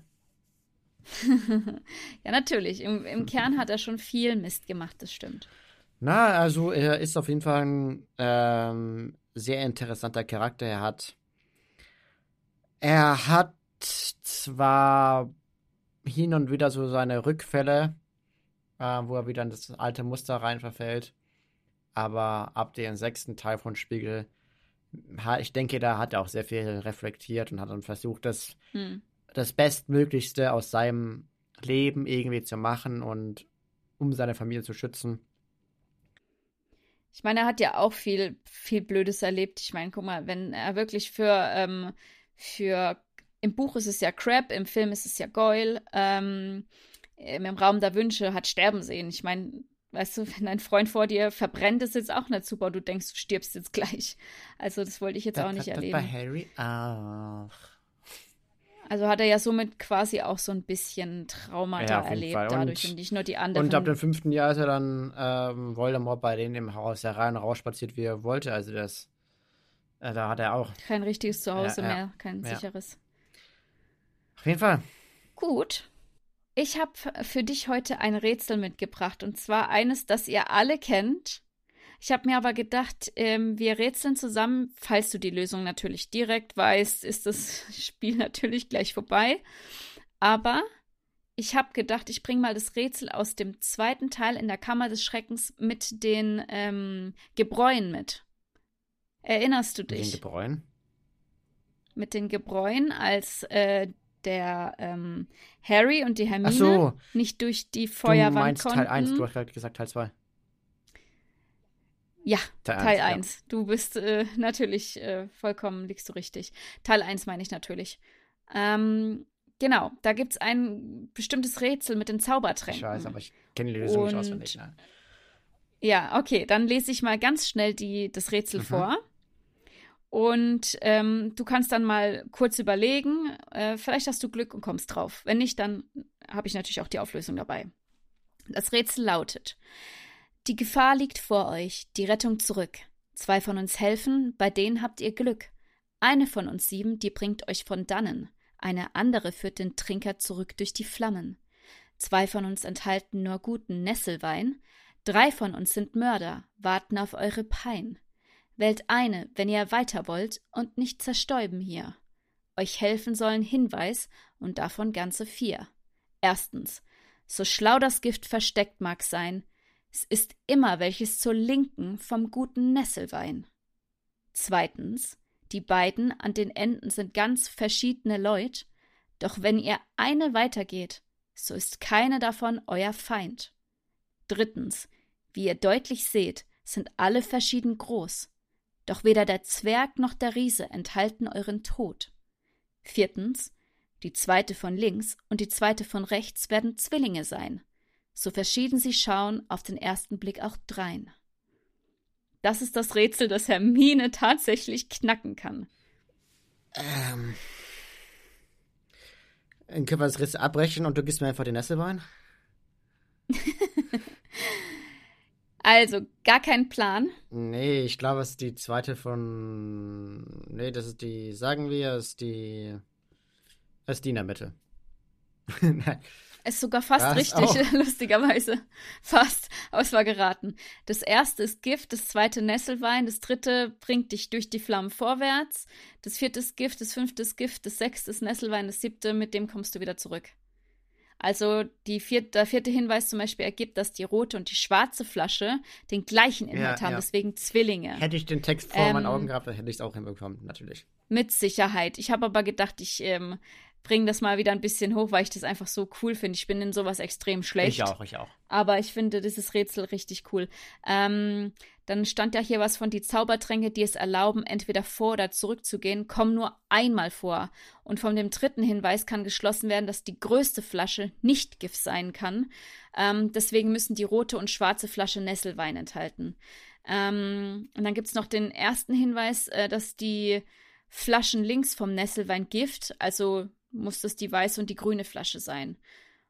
Ja, natürlich. Im Kern hat er schon viel Mist gemacht, das stimmt. Na, also er ist auf jeden Fall ein sehr interessanter Charakter. Er hat zwar hin und wieder so seine Rückfälle, wo er wieder in das alte Muster rein verfällt. Aber ab dem 6. Teil von Spiegel, ich denke, da hat er auch sehr viel reflektiert und hat dann versucht, das Bestmöglichste aus seinem Leben irgendwie zu machen und um seine Familie zu schützen. Ich meine, er hat ja auch viel Blödes erlebt. Ich meine, guck mal, wenn er wirklich im Buch ist es ja Crabbe, im Film ist es ja Goyle, im Raum der Wünsche hat sterben sehen. Ich meine, weißt du, wenn dein Freund vor dir verbrennt, ist jetzt auch nicht super. Du denkst, du stirbst jetzt gleich. Also das wollte ich jetzt auch nicht erleben. Bei Harry auch. Also hat er ja somit quasi auch so ein bisschen Traumata Ja, auf jeden erlebt Fall. dadurch und nicht nur die anderen. Und ab dem 5. Jahr ist er dann Voldemort bei denen im Haus ja rein und raus spaziert, wie er wollte. Also da hat er auch. Kein richtiges Zuhause Ja, mehr, kein ja. sicheres. Auf jeden Fall. Gut. Ich habe für dich heute ein Rätsel mitgebracht und zwar eines, das ihr alle kennt. Ich habe mir aber gedacht, wir rätseln zusammen. Falls du die Lösung natürlich direkt weißt, ist das Spiel natürlich gleich vorbei. Aber ich habe gedacht, ich bringe mal das Rätsel aus dem zweiten Teil in der Kammer des Schreckens mit den Gebräuen mit. Erinnerst du Mit den dich? Gebräuen. Mit den Gebräuen, als der Harry und die Hermine Ach so. nicht durch die Du Feuerwand meinst konnten. Teil 1, du hast gerade gesagt Teil 2. Ja, Teil Teil 1, 1. Du bist natürlich vollkommen, liegst du richtig. Teil 1 meine ich natürlich. Genau, da gibt es ein bestimmtes Rätsel mit den Zaubertränken. Ich weiß, aber ich kenne die Lösung nicht Und auswendig. Ne? ja, okay, dann lese ich mal ganz schnell das Rätsel vor. Und du kannst dann mal kurz überlegen. Vielleicht hast du Glück und kommst drauf. Wenn nicht, dann habe ich natürlich auch die Auflösung dabei. Das Rätsel lautet: Die Gefahr liegt vor euch, die Rettung zurück. 2 von uns helfen, bei denen habt ihr Glück. Eine von uns 7, die bringt euch von dannen. Eine andere führt den Trinker zurück durch die Flammen. 2 von uns enthalten nur guten Nesselwein. 3 von uns sind Mörder, warten auf eure Pein. Wählt eine, wenn ihr weiter wollt, und nicht zerstäuben hier. Euch helfen sollen Hinweis, und davon ganze 4. Erstens: So schlau das Gift versteckt mag sein, es ist immer welches zur Linken vom guten Nesselwein. Zweitens: Die beiden an den Enden sind ganz verschiedene Leut, doch wenn ihr eine weitergeht, so ist keine davon euer Feind. Drittens: Wie ihr deutlich seht, sind alle verschieden groß, doch weder der Zwerg noch der Riese enthalten euren Tod. Viertens: Die zweite von links und die zweite von rechts werden Zwillinge sein. So verschieden sie schauen, auf den ersten Blick auch drein. Das ist das Rätsel, das Hermine tatsächlich knacken kann. Können wir das Rätsel abbrechen und du gibst mir einfach den Nesselwein? Also, gar kein Plan. Nee, ich glaube, es ist die zweite von. Nee, das ist die, sagen wir, ist die in der Mitte. Nein. Ist sogar fast Was? richtig, Oh. lustigerweise. Fast, aber es war geraten. Das erste ist Gift, das zweite Nesselwein, das dritte bringt dich durch die Flammen vorwärts, das vierte ist Gift, das fünfte ist Gift, das sechste ist Nesselwein, das siebte, mit dem kommst du wieder zurück. Also der vierte Hinweis zum Beispiel ergibt, dass die rote und die schwarze Flasche den gleichen Inhalt Ja, haben, ja. deswegen Zwillinge. Hätte ich den Text vor meinen Augen gehabt, dann hätte ich es auch hinbekommen, natürlich. Mit Sicherheit. Ich habe aber gedacht, ich bringe das mal wieder ein bisschen hoch, weil ich das einfach so cool finde. Ich bin in sowas extrem schlecht. Ich auch. Aber ich finde dieses Rätsel richtig cool. Dann stand ja hier was von die Zaubertränke, die es erlauben, entweder vor- oder zurückzugehen, kommen nur einmal vor. Und von dem dritten Hinweis kann geschlossen werden, dass die größte Flasche nicht Gift sein kann. Deswegen müssen die rote und schwarze Flasche Nesselwein enthalten. Und dann gibt es noch den ersten Hinweis, dass die Flaschen links vom Nesselwein Gift, also muss das die weiße und die grüne Flasche sein.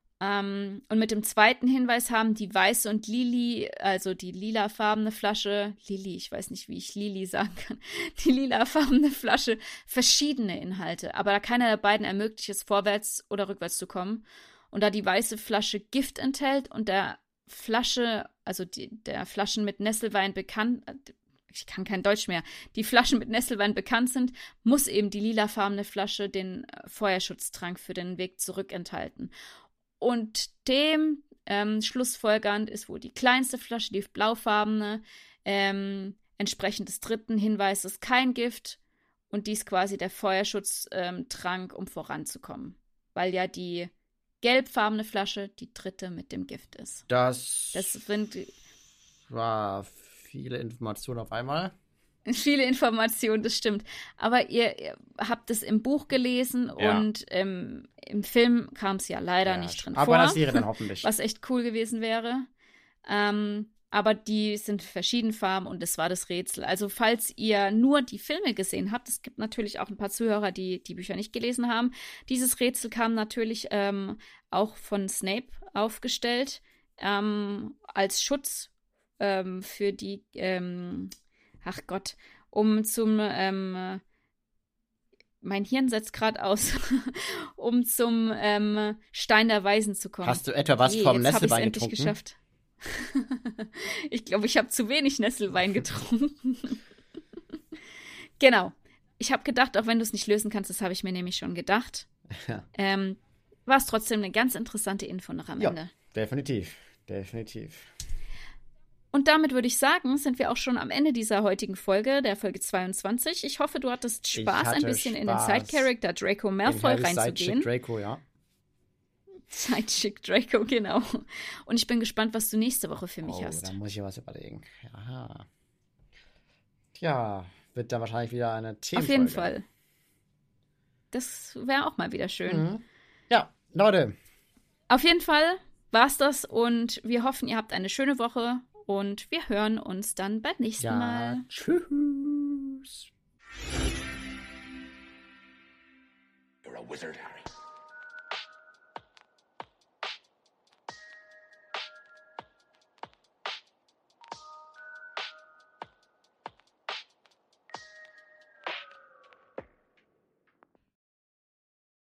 Und mit dem zweiten Hinweis haben die weiße und Lili, also die lilafarbene Flasche, Lili, ich weiß nicht, wie ich Lili sagen kann, die lilafarbene Flasche verschiedene Inhalte. Aber da keiner der beiden ermöglicht es, vorwärts oder rückwärts zu kommen. Und da die weiße Flasche Gift enthält und der Flasche, also der Flaschen mit Nesselwein bekannt, ich kann kein Deutsch mehr, die Flaschen mit Nesselwein bekannt sind, muss eben die lilafarbene Flasche den Feuerschutztrank für den Weg zurück enthalten. Und dem schlussfolgernd ist wohl die kleinste Flasche, die blaufarbene, entsprechend des dritten Hinweises kein Gift und dies quasi der Feuerschutztrank, um voranzukommen. Weil ja die gelbfarbene Flasche die dritte mit dem Gift ist. Das sind war viele Informationen auf einmal. viele Informationen, das stimmt. Aber ihr habt es im Buch gelesen Ja. und im Film kam es ja leider nicht drin aber vor. das wäre dann hoffentlich. Was echt cool gewesen wäre. Aber aber die sind verschiedenfarben und das war das Rätsel. Also falls ihr nur die Filme gesehen habt, es gibt natürlich auch ein paar Zuhörer, die die Bücher nicht gelesen haben. Dieses Rätsel kam natürlich auch von Snape aufgestellt, als Schutz für die, ach Gott, um zum, mein Hirn setzt gerade aus, um zum Stein der Weisen zu kommen. Hast du etwa was vom Nesselwein getrunken? Geschafft. Ich glaube, ich habe zu wenig Nesselwein getrunken. Genau. Ich habe gedacht, auch wenn du es nicht lösen kannst, das habe ich mir nämlich schon gedacht, Ja. war es trotzdem eine ganz interessante Info noch am Ende. Definitiv. Definitiv. Und damit würde ich sagen, sind wir auch schon am Ende dieser heutigen Folge, der Folge 22. Ich hoffe, du hattest Spaß, ein bisschen in den Side-Character Draco Malfoy reinzugehen. Sidechick Draco, ja. Sidechick Draco, genau. Und ich bin gespannt, was du nächste Woche für mich hast. Da muss ich ja was überlegen. Aha. Tja, wird dann wahrscheinlich wieder eine Themenfolge. Auf jeden Fall. Das wäre auch mal wieder schön. Mhm. Ja, Leute. Auf jeden Fall war's das und wir hoffen, ihr habt eine schöne Woche und wir hören uns dann beim nächsten Mal. Tschüss. You're a wizard, Harry.